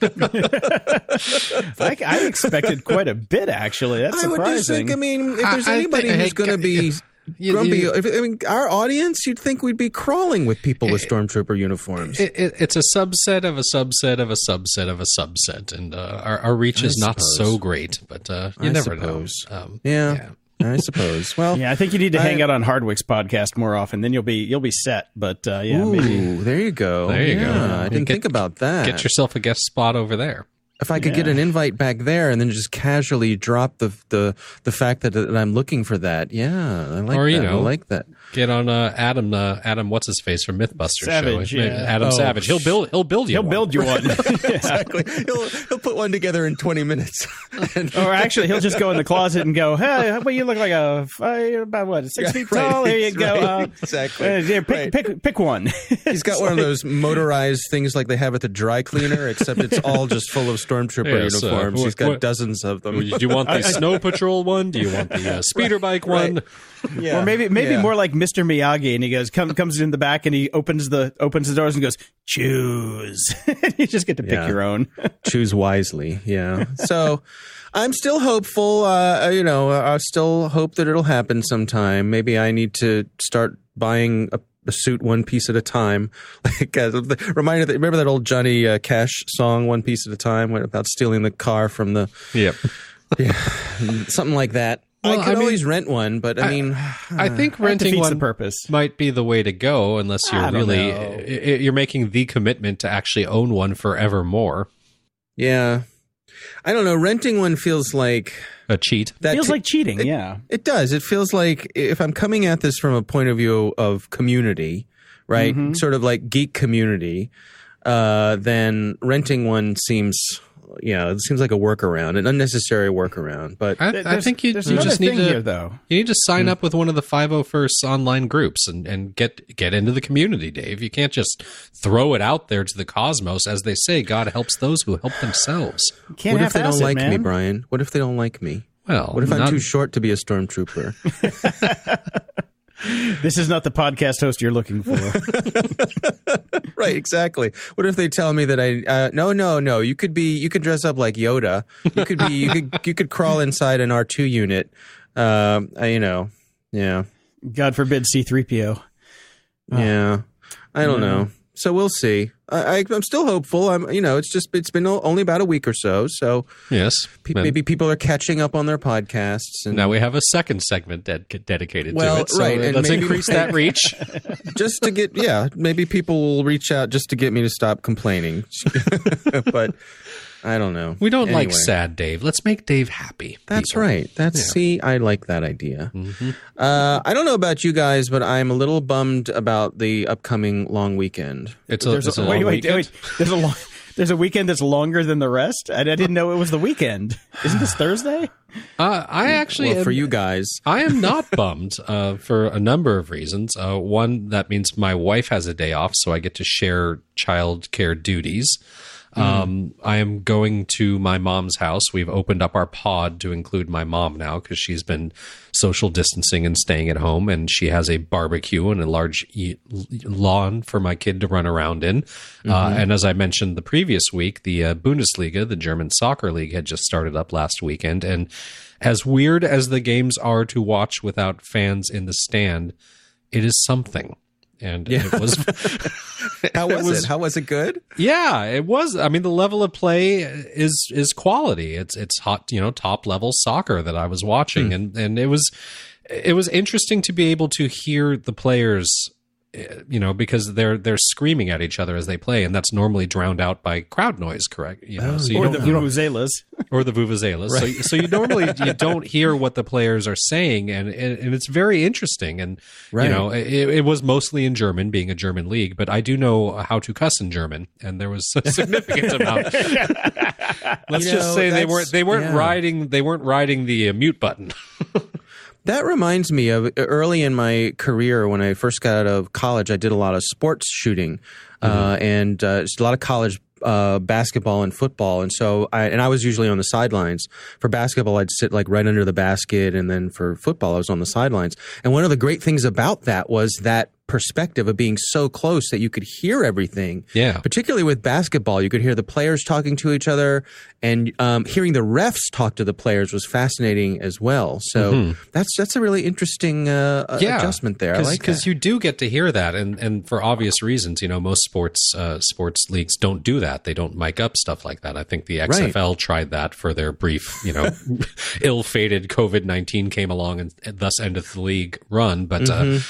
I expected quite a bit, actually. That's surprising. I would just think, if there's anybody who's going to be grumpy, our audience, you'd think we'd be crawling with people with stormtrooper uniforms. It's a subset of a subset of a subset of a subset, and our reach is not so great, but you never know. Yeah. I suppose. Well, yeah, I think you need to hang out on Hardwick's podcast more often. Then you'll be set. But maybe. There you go. There you go. I didn't think about that. Get yourself a guest spot over there. If I could get an invite back there and then just casually drop the fact that I'm looking for that, I like that. I like that. Get on Adam, what's his face from MythBusters Savage, show? yeah. Adam Savage. He'll build you. He'll build you one. Exactly. He'll put one together in 20 minutes. Or actually, he'll just go in the closet and go, "Hey, well, you look like about 6 feet tall. Here you go. Right, exactly. Here, pick one." He's got one of those motorized things like they have at the dry cleaner, except it's all just full of stormtrooper uniforms. He's got dozens of them. Do you want the snow patrol one? Do you want the speeder bike one? Yeah. Or maybe more like Mr. Miyagi, and he goes comes in the back and he opens the doors and goes, "Choose." You just get to pick your own. Choose wisely. Yeah. So I'm still hopeful. I still hope that it'll happen sometime. Maybe I need to start buying a suit one piece at a time. Like remember that old Johnny Cash song, "One Piece at a Time," about stealing the car from the. Yep. Yeah. Something like that. Well, I could always rent one, but I think renting one the purpose. Might be the way to go, unless you're making the commitment to actually own one forevermore. Yeah, I don't know. Renting one feels like a cheat. Feels like cheating. It does. It feels like if I'm coming at this from a point of view of community, right? Mm-hmm. Sort of like geek community, then renting one seems. Yeah, it seems like a workaround, an unnecessary workaround. But I think you just need to you need to sign up with one of the 501st online groups and get into the community, Dave. You can't just throw it out there to the cosmos, as they say. God helps those who help themselves. What if they don't like me, Brian? What if they don't like me? Well, what if I'm too short to be a stormtrooper? This is not the podcast host you're looking for. Right, exactly. What if they tell me that no, you could dress up like Yoda. You could crawl inside an R2 unit. Yeah. God forbid C-3PO. Yeah. I don't know. So we'll see. I'm still hopeful. It's been only about a week or so. So yes, maybe people are catching up on their podcasts. And now we have a second segment dedicated to it. So right, and let's increase that reach. Just to get, maybe people will reach out just to get me to stop complaining. But I don't know. We don't like sad Dave. Let's make Dave happy. That's people. right. See, I like that idea. Mm-hmm. I don't know about you guys, but I'm a little bummed about the upcoming long weekend. There's a weekend that's longer than the rest? I didn't know it was the weekend. Isn't this Thursday? For you guys. I am not bummed for a number of reasons. One, that means my wife has a day off, so I get to share child care duties. I am going to my mom's house. We've opened up our pod to include my mom now because she's been social distancing and staying at home, and she has a barbecue and a large lawn for my kid to run around in. And as I mentioned the previous week, the Bundesliga, the German soccer league, had just started up last weekend. And as weird as the games are to watch without fans in the stand, it is something. And it was. How was it? How was it? Good? Yeah, it was. I mean, the level of play is quality. It's hot, top level soccer that I was watching, and it was interesting to be able to hear the players, because they're screaming at each other as they play, and that's normally drowned out by crowd noise, correct? Or the vuvuzelas. Or the vuvuzelas. Right. So you normally you don't hear what the players are saying, and it's very interesting. And it was mostly in German, being a German league, but I do know how to cuss in German, and there was a significant amount. Let's just say they weren't riding the mute button. That reminds me of early in my career when I first got out of college. I did a lot of sports shooting and a lot of college basketball and football. And so I was usually on the sidelines. For basketball, I'd sit like right under the basket. And then for football, I was on the sidelines. And one of the great things about that was that perspective of being so close that you could hear everything. Yeah. Particularly with basketball, you could hear the players talking to each other, and hearing the refs talk to the players was fascinating as well. So that's a really interesting adjustment there. I like that. Because you do get to hear that, and for obvious reasons, most sports leagues don't do that. They don't mic up stuff like that. I think the XFL tried that for their brief, ill-fated COVID-19 came along and thus ended the league run. But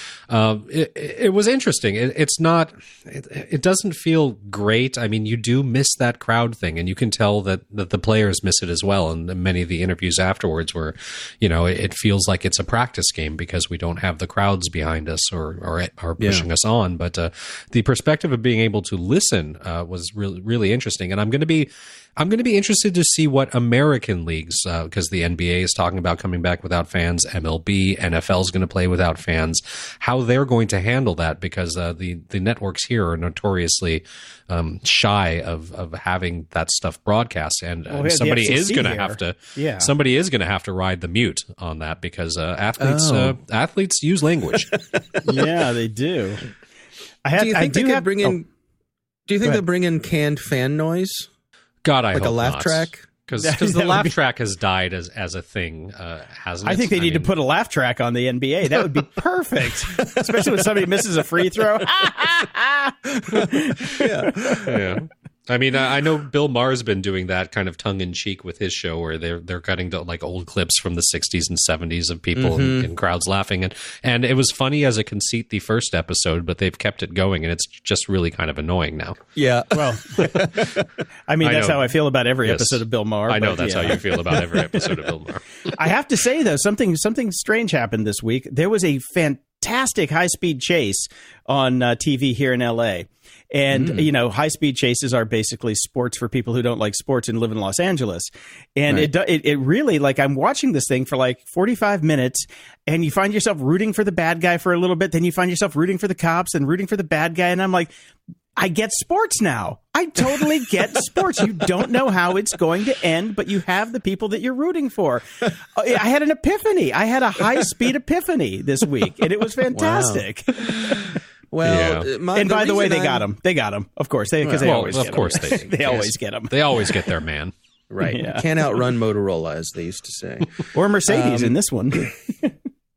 it was interesting. It's not. It doesn't feel great. I mean, you do miss that crowd thing, and you can tell that the players miss it as well. And many of the interviews afterwards were, it feels like it's a practice game because we don't have the crowds behind us or are pushing us on. But the perspective of being able to listen was really, really interesting. And I'm going to be interested to see what American leagues, because the NBA is talking about coming back without fans, MLB, NFL is going to play without fans, how they're going to handle that, because the networks here are notoriously shy of having that stuff broadcast, and somebody is going to have to ride the mute on that, because athletes use language. Yeah, they do. Do you think they'll bring in canned fan noise? God, I hope a laugh not. Track? Because the laugh track has died as a thing, hasn't it? I think they need to put a laugh track on the NBA. That would be perfect, especially when somebody misses a free throw. Yeah. I mean, I know Bill Maher's been doing that kind of tongue-in-cheek with his show, where they're cutting to like old clips from the 60s and 70s of people in crowds laughing. And it was funny as a conceit the first episode, but they've kept it going, and it's just really kind of annoying now. Yeah. Well, I mean, that's how I feel about every episode of Bill Maher. I know that's how you feel about every episode of Bill Maher. I have to say, though, something strange happened this week. There was a fantastic high-speed chase on TV here in L.A., and, high-speed chases are basically sports for people who don't like sports and live in Los Angeles. And it really, like, I'm watching this thing for like 45 minutes, and you find yourself rooting for the bad guy for a little bit. Then you find yourself rooting for the cops and rooting for the bad guy. And I'm like, I get sports now. I totally get sports. You don't know how it's going to end, but you have the people that you're rooting for. I had an epiphany. I had a high-speed epiphany this week, and it was fantastic. Wow. Well, and by the way, they got him. They got him, of course. They always get him. They always get him. They always get their man. Right. Yeah. Can't outrun Motorola, as they used to say. Or Mercedes in this one.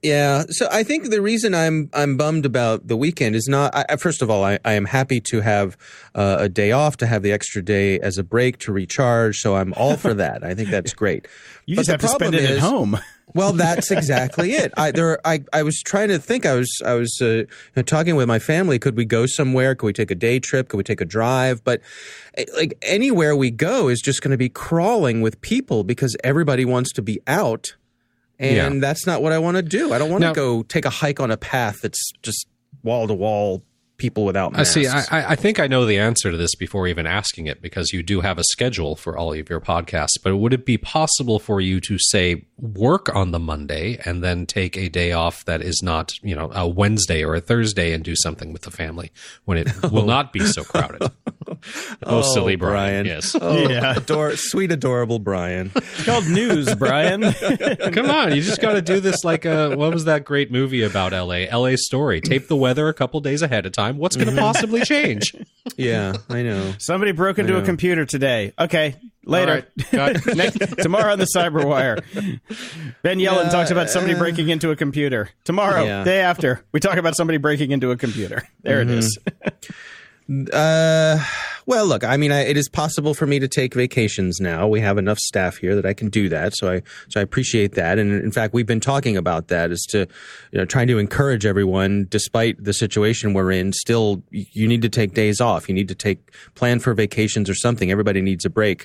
Yeah. So I think the reason I'm bummed about the weekend is not. First of all, I am happy to have a day off, to have the extra day as a break to recharge. So I'm all for that. I think that's great. You just have to spend it at home. Well, that's exactly it. I was trying to think. I was talking with my family. Could we go somewhere? Could we take a day trip? Could we take a drive? But like anywhere we go is just going to be crawling with people because everybody wants to be out. And that's not what I want to do. I don't want to go take a hike on a path that's just wall to wall people without masks. See, I think I know the answer to this before even asking it, because you do have a schedule for all of your podcasts. But would it be possible for you to, say, work on the Monday and then take a day off that is not, a Wednesday or a Thursday and do something with the family when it will not be so crowded? Silly Brian. Yes. Yeah. Sweet, adorable Brian. It's called news, Brian. Come on. You just got to do this like what was that great movie about LA? LA Story. Tape the weather a couple days ahead of time. What's going to possibly change? Yeah, I know. Somebody broke into a computer today. Okay, later. Right. Tomorrow on the Cyberwire. Ben Yellen talks about somebody breaking into a computer. Tomorrow, day after, we talk about somebody breaking into a computer. There it is. Well, look, I mean, it is possible for me to take vacations now. We have enough staff here that I can do that. So I appreciate that. And in fact, we've been talking about that as to, trying to encourage everyone, despite the situation we're in, still, you need to take days off. You need to plan for vacations or something. Everybody needs a break.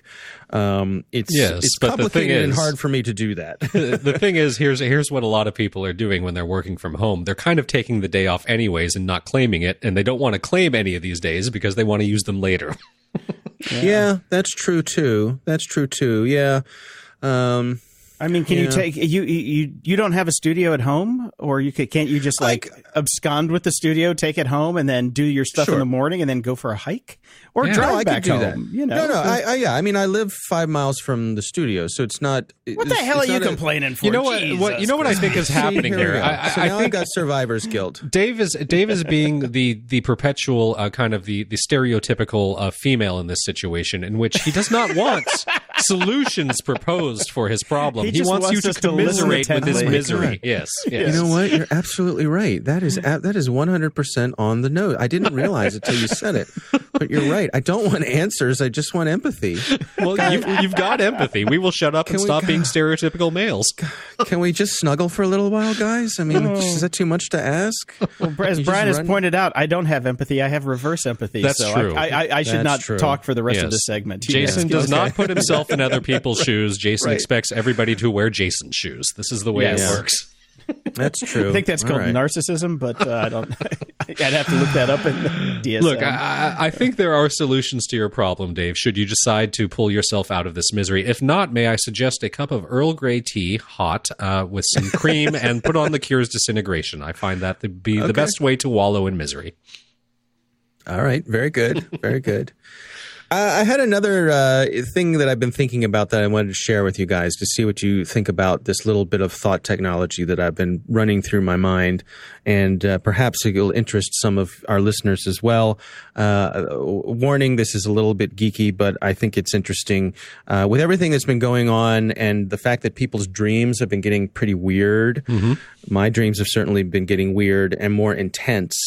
It's complicated and hard for me to do that. The thing is, here's what a lot of people are doing when they're working from home. They're kind of taking the day off anyways and not claiming it. And they don't want to claim any of these days because they want to use them later. Yeah, that's true too. Yeah. I mean, can you take you don't have a studio at home, or can't you just abscond with the studio, take it home, and then do your stuff in the morning, and then go for a hike or drive back home? That. No. I mean, I live 5 miles from the studio, so it's not. What the hell are you complaining for? You know what I think is happening here. I think I got survivor's guilt. Dave is being the perpetual kind of the stereotypical female in this situation, in which he does not want solutions proposed for his problem. He wants you to commiserate with his misery. Yes. You know what? You're absolutely right. That is 100% on the note. I didn't realize it till you said it, but you're right. I don't want answers. I just want empathy. Well, you've got empathy. We will shut up and stop being stereotypical males. Can we just snuggle for a little while, guys? I mean, is that too much to ask? Well, as Brian has pointed out, I don't have empathy. I have reverse empathy. That's true. I should not talk for the rest of the segment. Jason does not put himself in other people's shoes. Jason expects everybody to wear Jason's shoes. This is the way it works. That's true. I think that's called narcissism, but I don't. I'd have to look that up in DSM. Look, I think there are solutions to your problem, Dave, should you decide to pull yourself out of this misery. If not, may I suggest a cup of Earl Grey tea, hot, with some cream, and put on the Cure's Disintegration. I find that to be the best way to wallow in misery. All right. Very good. Very good. I had another thing that I've been thinking about that I wanted to share with you guys to see what you think about this little bit of thought technology that I've been running through my mind, and perhaps it will interest some of our listeners as well. Warning, this is a little bit geeky, but I think it's interesting. With everything that's been going on and the fact that people's dreams have been getting pretty weird, my dreams have certainly been getting weird and more intense.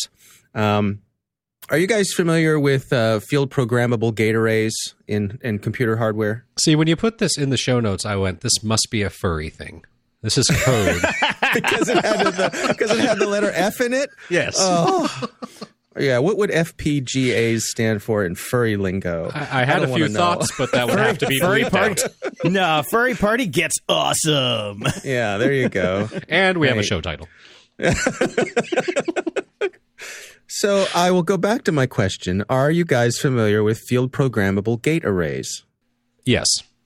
Are you guys familiar with field programmable gate arrays in computer hardware? See, when you put this in the show notes, I went, this must be a furry thing. This is code. because it had the letter F in it? Yes. Oh. Yeah, what would FPGAs stand for in furry lingo? I had a few thoughts, but that would have to be furry party. No, furry party gets awesome. Yeah, there you go. And we have a show title. So I will go back to my question. Are you guys familiar with field programmable gate arrays? Yes.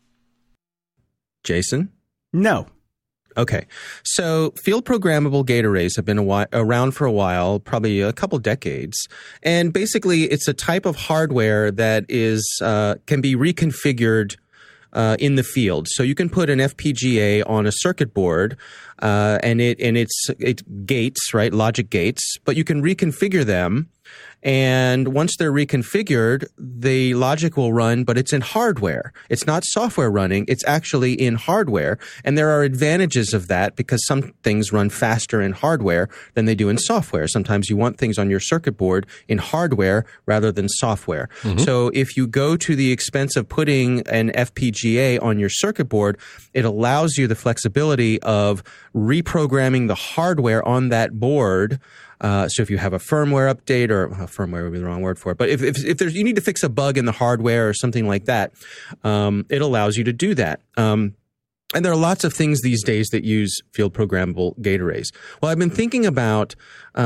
Jason? No. Okay. So field programmable gate arrays have been around for a while, probably a couple decades. And basically, it's a type of hardware that can be reconfigured in the field. So you can put an FPGA on a circuit board, and it's gates, right? Logic gates, but you can reconfigure them And once they're reconfigured, the logic will run, but it's in hardware. It's not software running. It's actually in hardware. And there are advantages of that because some things run faster in hardware than they do in software. Sometimes you want things on your circuit board in hardware rather than software. So if you go to the expense of putting an FPGA on your circuit board, it allows you the flexibility of reprogramming the hardware on that board. So if you have a firmware update, or firmware would be the wrong word for it, but if there's, you need to fix a bug in the hardware or something like that, it allows you to do that. And there are lots of things these days that use field programmable gate arrays. Well, I've been thinking about,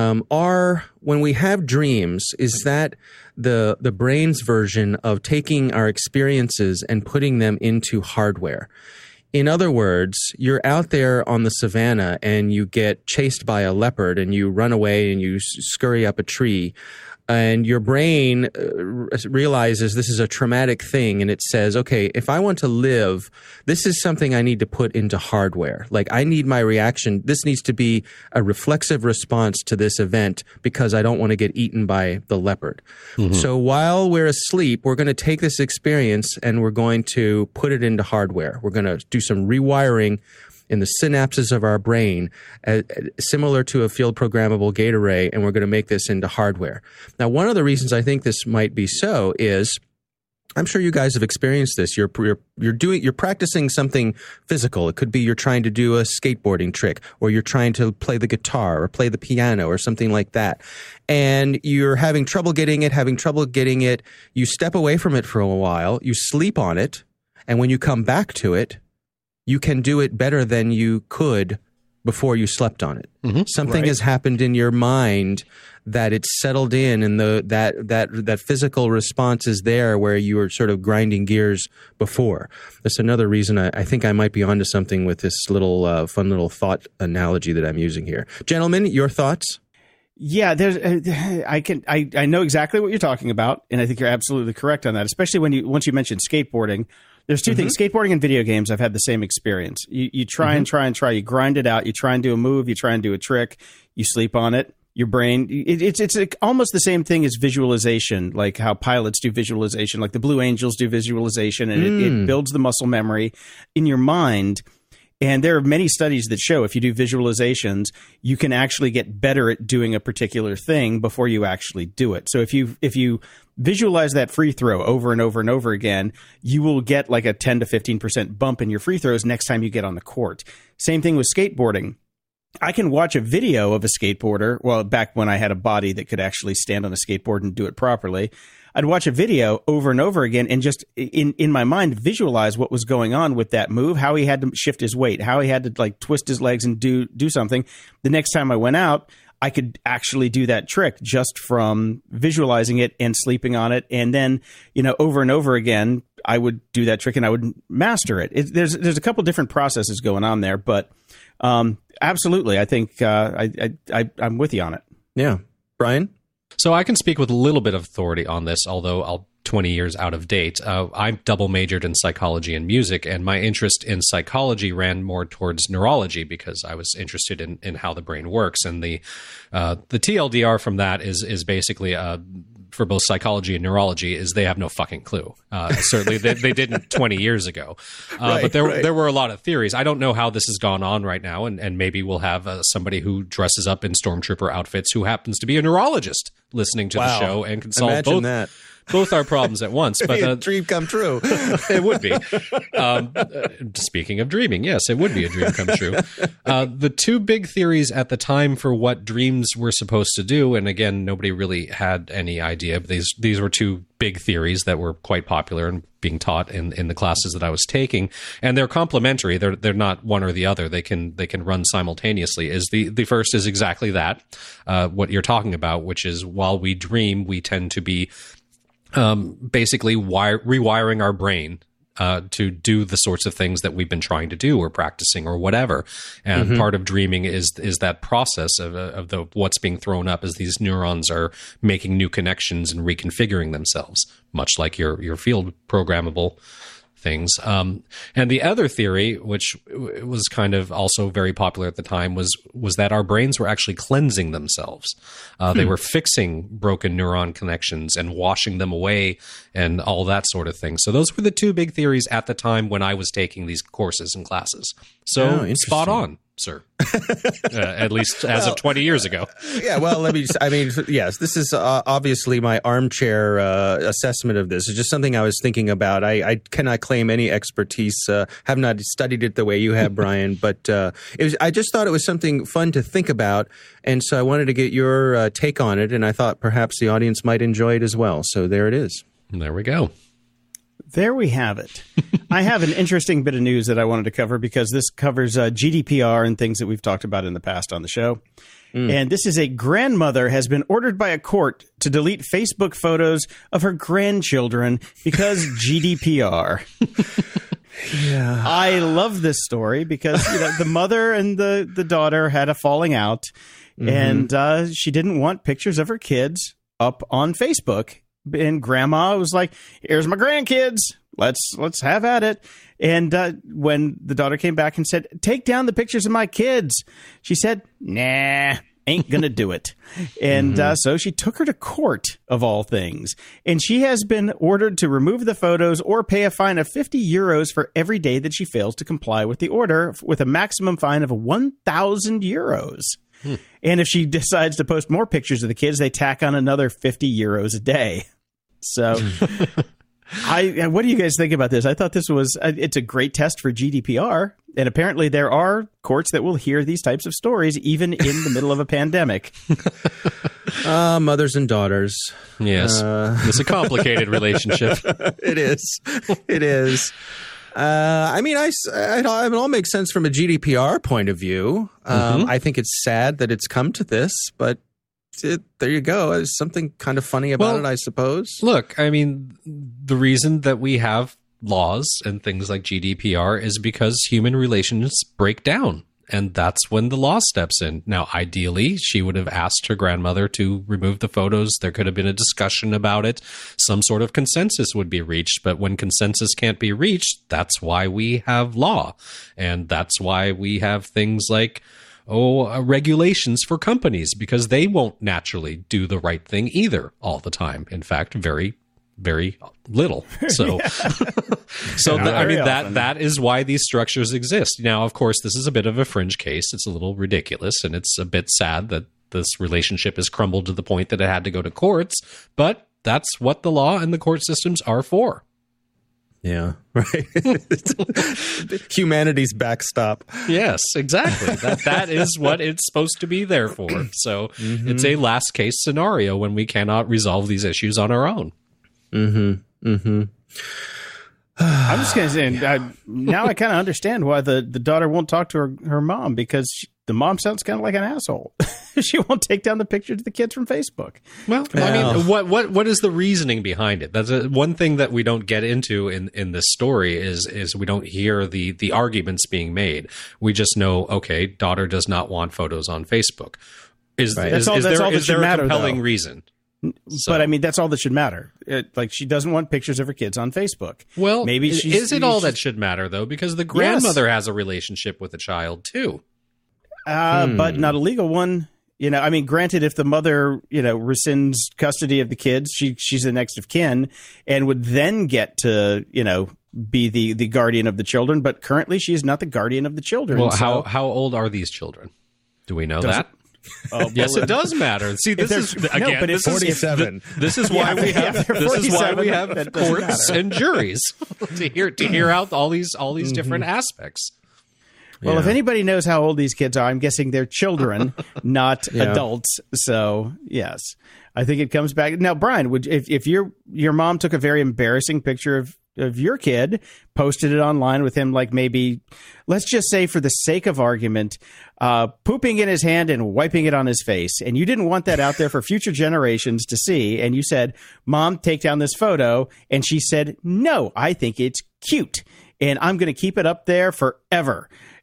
when we have dreams, is that the brain's version of taking our experiences and putting them into hardware? In other words, you're out there on the savannah and you get chased by a leopard and you run away and you scurry up a tree. And your brain realizes this is a traumatic thing, and it says, okay, if I want to live, this is something I need to put into hardware. Like, I need my reaction. This needs to be a reflexive response to this event because I don't want to get eaten by the leopard. So while we're asleep, we're going to take this experience and we're going to put it into hardware. We're going to do some rewiring in the synapses of our brain, similar to a field programmable gate array, and we're going to make this into hardware. Now, one of the reasons I think this might be so is, I'm sure you guys have experienced this. You're practicing something physical. It could be you're trying to do a skateboarding trick, or you're trying to play the guitar or play the piano or something like that. And you're having trouble getting it. You step away from it for a while. You sleep on it. And when you come back to it, you can do it better than you could before you slept on it. Something has happened in your mind that it's settled in, and that physical response is there where you were sort of grinding gears before. That's another reason I think I might be onto something with this little fun little thought analogy that I'm using here. Gentlemen, your thoughts? Yeah, I know exactly what you're talking about, and I think you're absolutely correct on that. Especially once you mentioned skateboarding. There's two things. Skateboarding and video games, I've had the same experience. You try and try and try. You grind it out. You try and do a move. You try and do a trick. You sleep on it. Your brain, it's almost the same thing as visualization, like how pilots do visualization, like the Blue Angels do visualization, and it builds the muscle memory in your mind. And there are many studies that show if you do visualizations, you can actually get better at doing a particular thing before you actually do it. So if you visualize that free throw over and over and over again, you will get like a 10 to 15% bump in your free throws next time you get on the court. Same thing with skateboarding. I can watch a video of a skateboarder. Well, back when I had a body that could actually stand on a skateboard and do it properly, I'd watch a video over and over again and just in my mind visualize what was going on with that move, how he had to shift his weight, how he had to like twist his legs and do something. The next time I went out, I could actually do that trick just from visualizing it and sleeping on it. And then, over and over again, I would do that trick and I would master it. There's a couple different processes going on there, but absolutely, I think I'm with you on it. Yeah. Brian? So I can speak with a little bit of authority on this, although I'll 20 years out of date. I'm double majored in psychology and music, and my interest in psychology ran more towards neurology because I was interested in how the brain works. And the TLDR from that is basically for both psychology and neurology is they have no fucking clue. Certainly they didn't 20 years ago. But there were a lot of theories. I don't know how this has gone on right now, and maybe we'll have somebody who dresses up in stormtrooper outfits who happens to be a neurologist listening to the show and can solve both our problems at once. But a dream come true. It would be. Speaking of dreaming, yes, it would be a dream come true. The two big theories at the time for what dreams were supposed to do, and again, nobody really had any idea. But these were two big theories that were quite popular and being taught in the classes that I was taking, and they're complementary. They're not one or the other. They can run simultaneously. The first is exactly that, what you're talking about, which is while we dream, we tend to be basically rewiring our brain to do the sorts of things that we've been trying to do or practicing or whatever. And part of dreaming is that process of what's being thrown up as these neurons are making new connections and reconfiguring themselves, much like your field programmable things. And the other theory, which was kind of also very popular at the time, was that our brains were actually cleansing themselves. They were fixing broken neuron connections and washing them away and all that sort of thing. So those were the two big theories at the time when I was taking these courses and classes. So spot on, sir. At least as of 20 years ago. Yeah, well, yes, this is obviously my armchair assessment of this. It's just something I was thinking about. I cannot claim any expertise, have not studied it the way you have, Brian, but I just thought it was something fun to think about, and so I wanted to get your take on it, and I thought perhaps the audience might enjoy it as well. So there it is. There we go. There we have it. I have an interesting bit of news that I wanted to cover because this covers GDPR and things that we've talked about in the past on the show. And this is a grandmother has been ordered by a court to delete Facebook photos of her grandchildren because GDPR. Yeah. I love this story because the mother and the daughter had a falling out, and she didn't want pictures of her kids up on Facebook. And grandma was like, here's my grandkids. Let's have at it. And when the daughter came back and said, take down the pictures of my kids, she said, nah, ain't going to do it. And so she took her to court, of all things. And she has been ordered to remove the photos or pay a fine of 50 euros for every day that she fails to comply with the order, with a maximum fine of 1,000 euros. And if she decides to post more pictures of the kids, they tack on another 50 euros a day. So what do you guys think about this? I thought this was it's a great test for GDPR. And apparently there are courts that will hear these types of stories even in the middle of a pandemic. Mothers and daughters. Yes. It's a complicated relationship. It is. It is. It all makes sense from a GDPR point of view. I think it's sad that it's come to this, but there you go. There's something kind of funny about it, I suppose. Look, I mean, the reason that we have laws and things like GDPR is because human relations break down. And that's when the law steps in. Now, ideally, she would have asked her grandmother to remove the photos. There could have been a discussion about it. Some sort of consensus would be reached. But when consensus can't be reached, that's why we have law. And that's why we have things like regulations for companies, because they won't naturally do the right thing either all the time. In fact, very, very little. So, that is why these structures exist. Now, of course, this is a bit of a fringe case. It's a little ridiculous, and it's a bit sad that this relationship has crumbled to the point that it had to go to courts. But that's what the law and the court systems are for. Yeah, right. Humanity's backstop. Yes, exactly. That is what it's supposed to be there for. So it's a last case scenario when we cannot resolve these issues on our own. I'm just going to say, now I kind of understand why the daughter won't talk to her mom, because the mom sounds kind of like an asshole. She won't take down the pictures of the kids from Facebook. Well, I mean, what is the reasoning behind it? That's one thing that we don't get into in this story is we don't hear the arguments being made. We just know, okay, daughter does not want photos on Facebook. Is there a compelling reason? But I mean, that's all that should matter. Like, she doesn't want pictures of her kids on Facebook. Well, maybe is it all that should matter, though? Because the grandmother has a relationship with the child too. But not a legal one. I mean, granted, if the mother, rescinds custody of the kids, she's the next of kin and would then get to, be the guardian of the children. But currently, she is not the guardian of the children. Well, how old are these children? Do we know that? Yes, it does matter. See, this is again. But it's 47. This is why we have courts and juries to hear out all these different aspects. Well, if anybody knows how old these kids are, I'm guessing they're children, not adults. So, yes, I think it comes back. Now, Brian, if your mom took a very embarrassing picture of your kid, posted it online with him, like maybe, let's just say for the sake of argument, pooping in his hand and wiping it on his face, and you didn't want that out there for future generations to see, and you said, Mom, take down this photo, and she said, no, I think it's cute, and I'm going to keep it up there forever.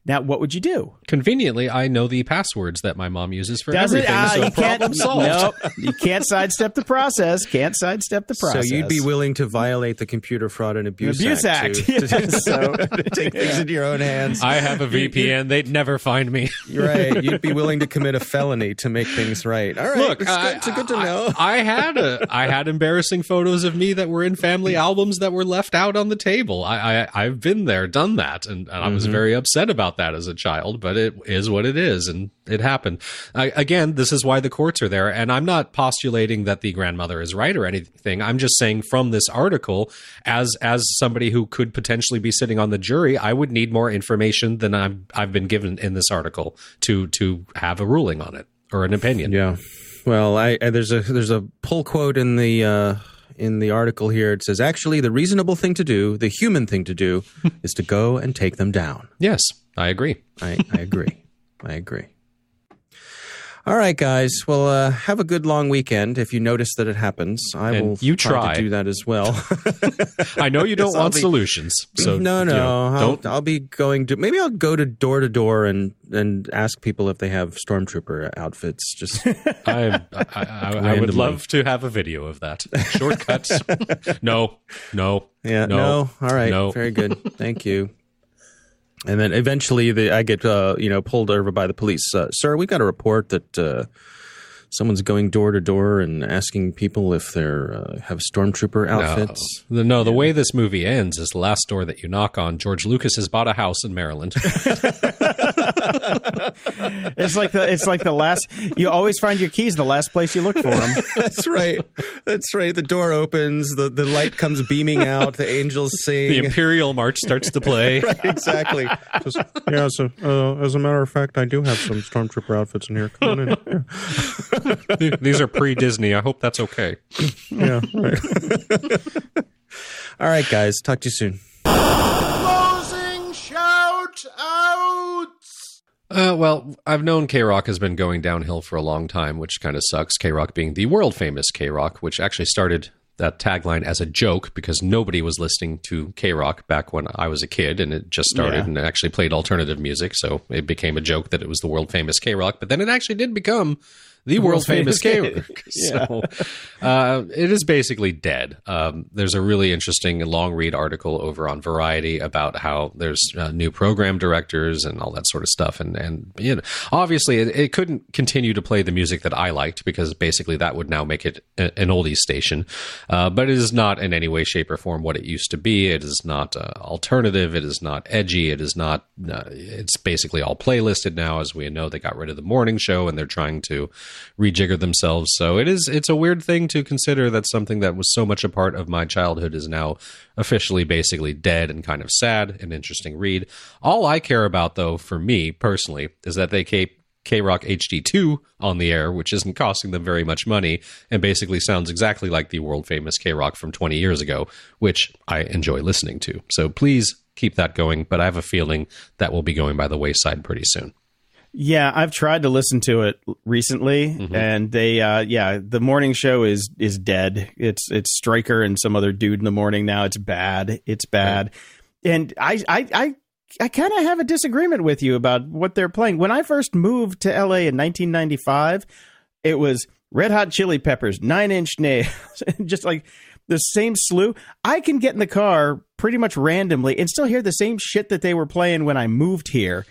Now, what would you do? Conveniently, I know the passwords that my mom uses for Does it? everything, so You can't. problem solved. Nope, you can't sidestep the process. Can't sidestep the process. So you'd be willing to violate the Computer Fraud and Abuse Act. to take things into your own hands. I have a VPN. They'd never find me. Right. You'd be willing to commit a felony to make things right. All right. Look, it's good to know. I had embarrassing photos of me that were in family albums that were left out on the table. I've been there, done that, and I was very upset about that as a child, but it is what it is, and it happened. Again, this is why the courts are there, and I'm not postulating that the grandmother is right or anything. I'm just saying from this article, as somebody who could potentially be sitting on the jury, I would need more information than I've been given in this article to have a ruling on it or an opinion. Yeah. Well, there's a pull quote in the article here. It says, actually, the reasonable thing to do, the human thing to do, is to go and take them down. Yes, I agree. I agree. I agree. All right, guys. Well, have a good long weekend. If you notice that it happens, I will try to do that as well. I know you don't want solutions. So no. I'll be going to, maybe I'll go to door and ask people if they have stormtrooper outfits. Just I would love to have a video of that. Shortcuts. No. Yeah. No. All right. No. Very good. Thank you. And then eventually I get, pulled over by the police. Sir, we've got a report that someone's going door to door and asking people if they have stormtrooper outfits. No, the way this movie ends is the last door that you knock on. George Lucas has bought a house in Maryland. It's like the last. You always find your keys the last place you look for them. That's right. The door opens. The light comes beaming out. The angels sing. The Imperial March starts to play. Right, exactly. Just, as a matter of fact, I do have some stormtrooper outfits in here. Come on in. Yeah. These are pre-Disney. I hope that's okay. Yeah. Right. All right, guys. Talk to you soon. Closing shout outs. Well, I've known K-Rock has been going downhill for a long time, which kind of sucks. K-Rock being the world famous K-Rock, which actually started that tagline as a joke because nobody was listening to K-Rock back when I was a kid, and it just started and actually played alternative music, so it became a joke that it was the world famous K-Rock, but then it actually did become the world famous K-Rock. So it is basically dead. There's a really interesting long read article over on Variety about how there's new program directors and all that sort of stuff. And obviously it couldn't continue to play the music that I liked because basically that would now make it an oldies station. But it is not in any way, shape, or form what it used to be. It is not alternative. It is not edgy. It is not. It's basically all playlisted now. As we know, they got rid of the morning show and they're trying to rejigger themselves. So it's a weird thing to consider that something that was so much a part of my childhood is now officially basically dead and kind of sad. An interesting read. All I care about, though, for me personally, is that they keep K-Rock HD2 on the air, which isn't costing them very much money and basically sounds exactly like the world famous K-Rock from 20 years ago, which I enjoy listening to. So please keep that going, but I have a feeling that will be going by the wayside pretty soon. Yeah, I've tried to listen to it recently, and they, the morning show is dead. It's Stryker and some other dude in the morning now. It's bad. It's bad. Right. And I kind of have a disagreement with you about what they're playing. When I first moved to LA in 1995, it was Red Hot Chili Peppers, Nine Inch Nails, just like the same slew. I can get in the car pretty much randomly and still hear the same shit that they were playing when I moved here,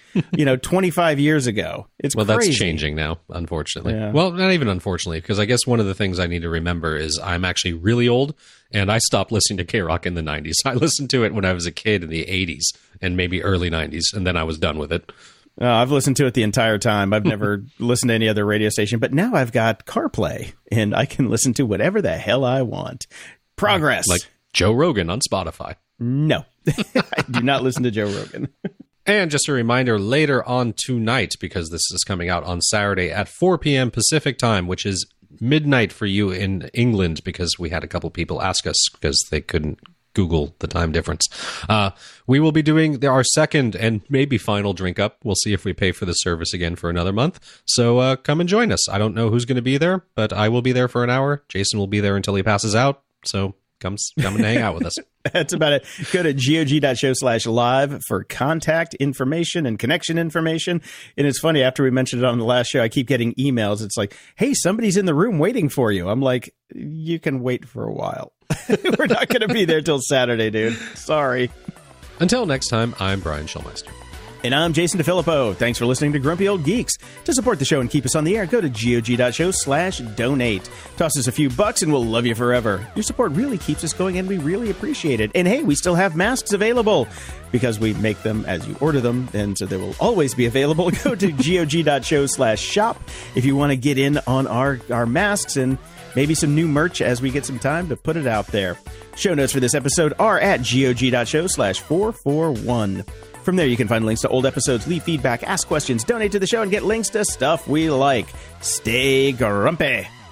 25 years ago. It's crazy. That's changing now, unfortunately. Yeah. Well, not even unfortunately, because I guess one of the things I need to remember is I'm actually really old, and I stopped listening to K-Rock in the 90s. I listened to it when I was a kid in the 80s and maybe early 90s, and then I was done with it. I've listened to it the entire time. I've never listened to any other radio station, but now I've got CarPlay, and I can listen to whatever the hell I want. Progress. Like Joe Rogan on Spotify. No, I do not listen to Joe Rogan. And just a reminder, later on tonight, because this is coming out on Saturday at 4 p.m. Pacific time, which is midnight for you in England, because we had a couple people ask us because they couldn't Google the time difference. We will be doing our second and maybe final drink up. We'll see if we pay for the service again for another month. So come and join us. I don't know who's going to be there, but I will be there for an hour. Jason will be there until he passes out. So come and hang out with us. That's about it. Go to gog.show/live for contact information and connection information. And it's funny, after we mentioned it on the last show, I keep getting emails. It's like, hey, somebody's in the room waiting for you. I'm like, you can wait for a while. We're not going to be there till Saturday, dude. Sorry. Until next time, I'm Brian Schulmeister. And I'm Jason DeFilippo. Thanks for listening to Grumpy Old Geeks. To support the show and keep us on the air, go to gog.show/donate. Toss us a few bucks and we'll love you forever. Your support really keeps us going and we really appreciate it. And hey, we still have masks available because we make them as you order them. And so they will always be available. Go to gog.show/shop if you want to get in on our masks and maybe some new merch as we get some time to put it out there. Show notes for this episode are at gog.show/441. From there, you can find links to old episodes, leave feedback, ask questions, donate to the show, and get links to stuff we like. Stay grumpy.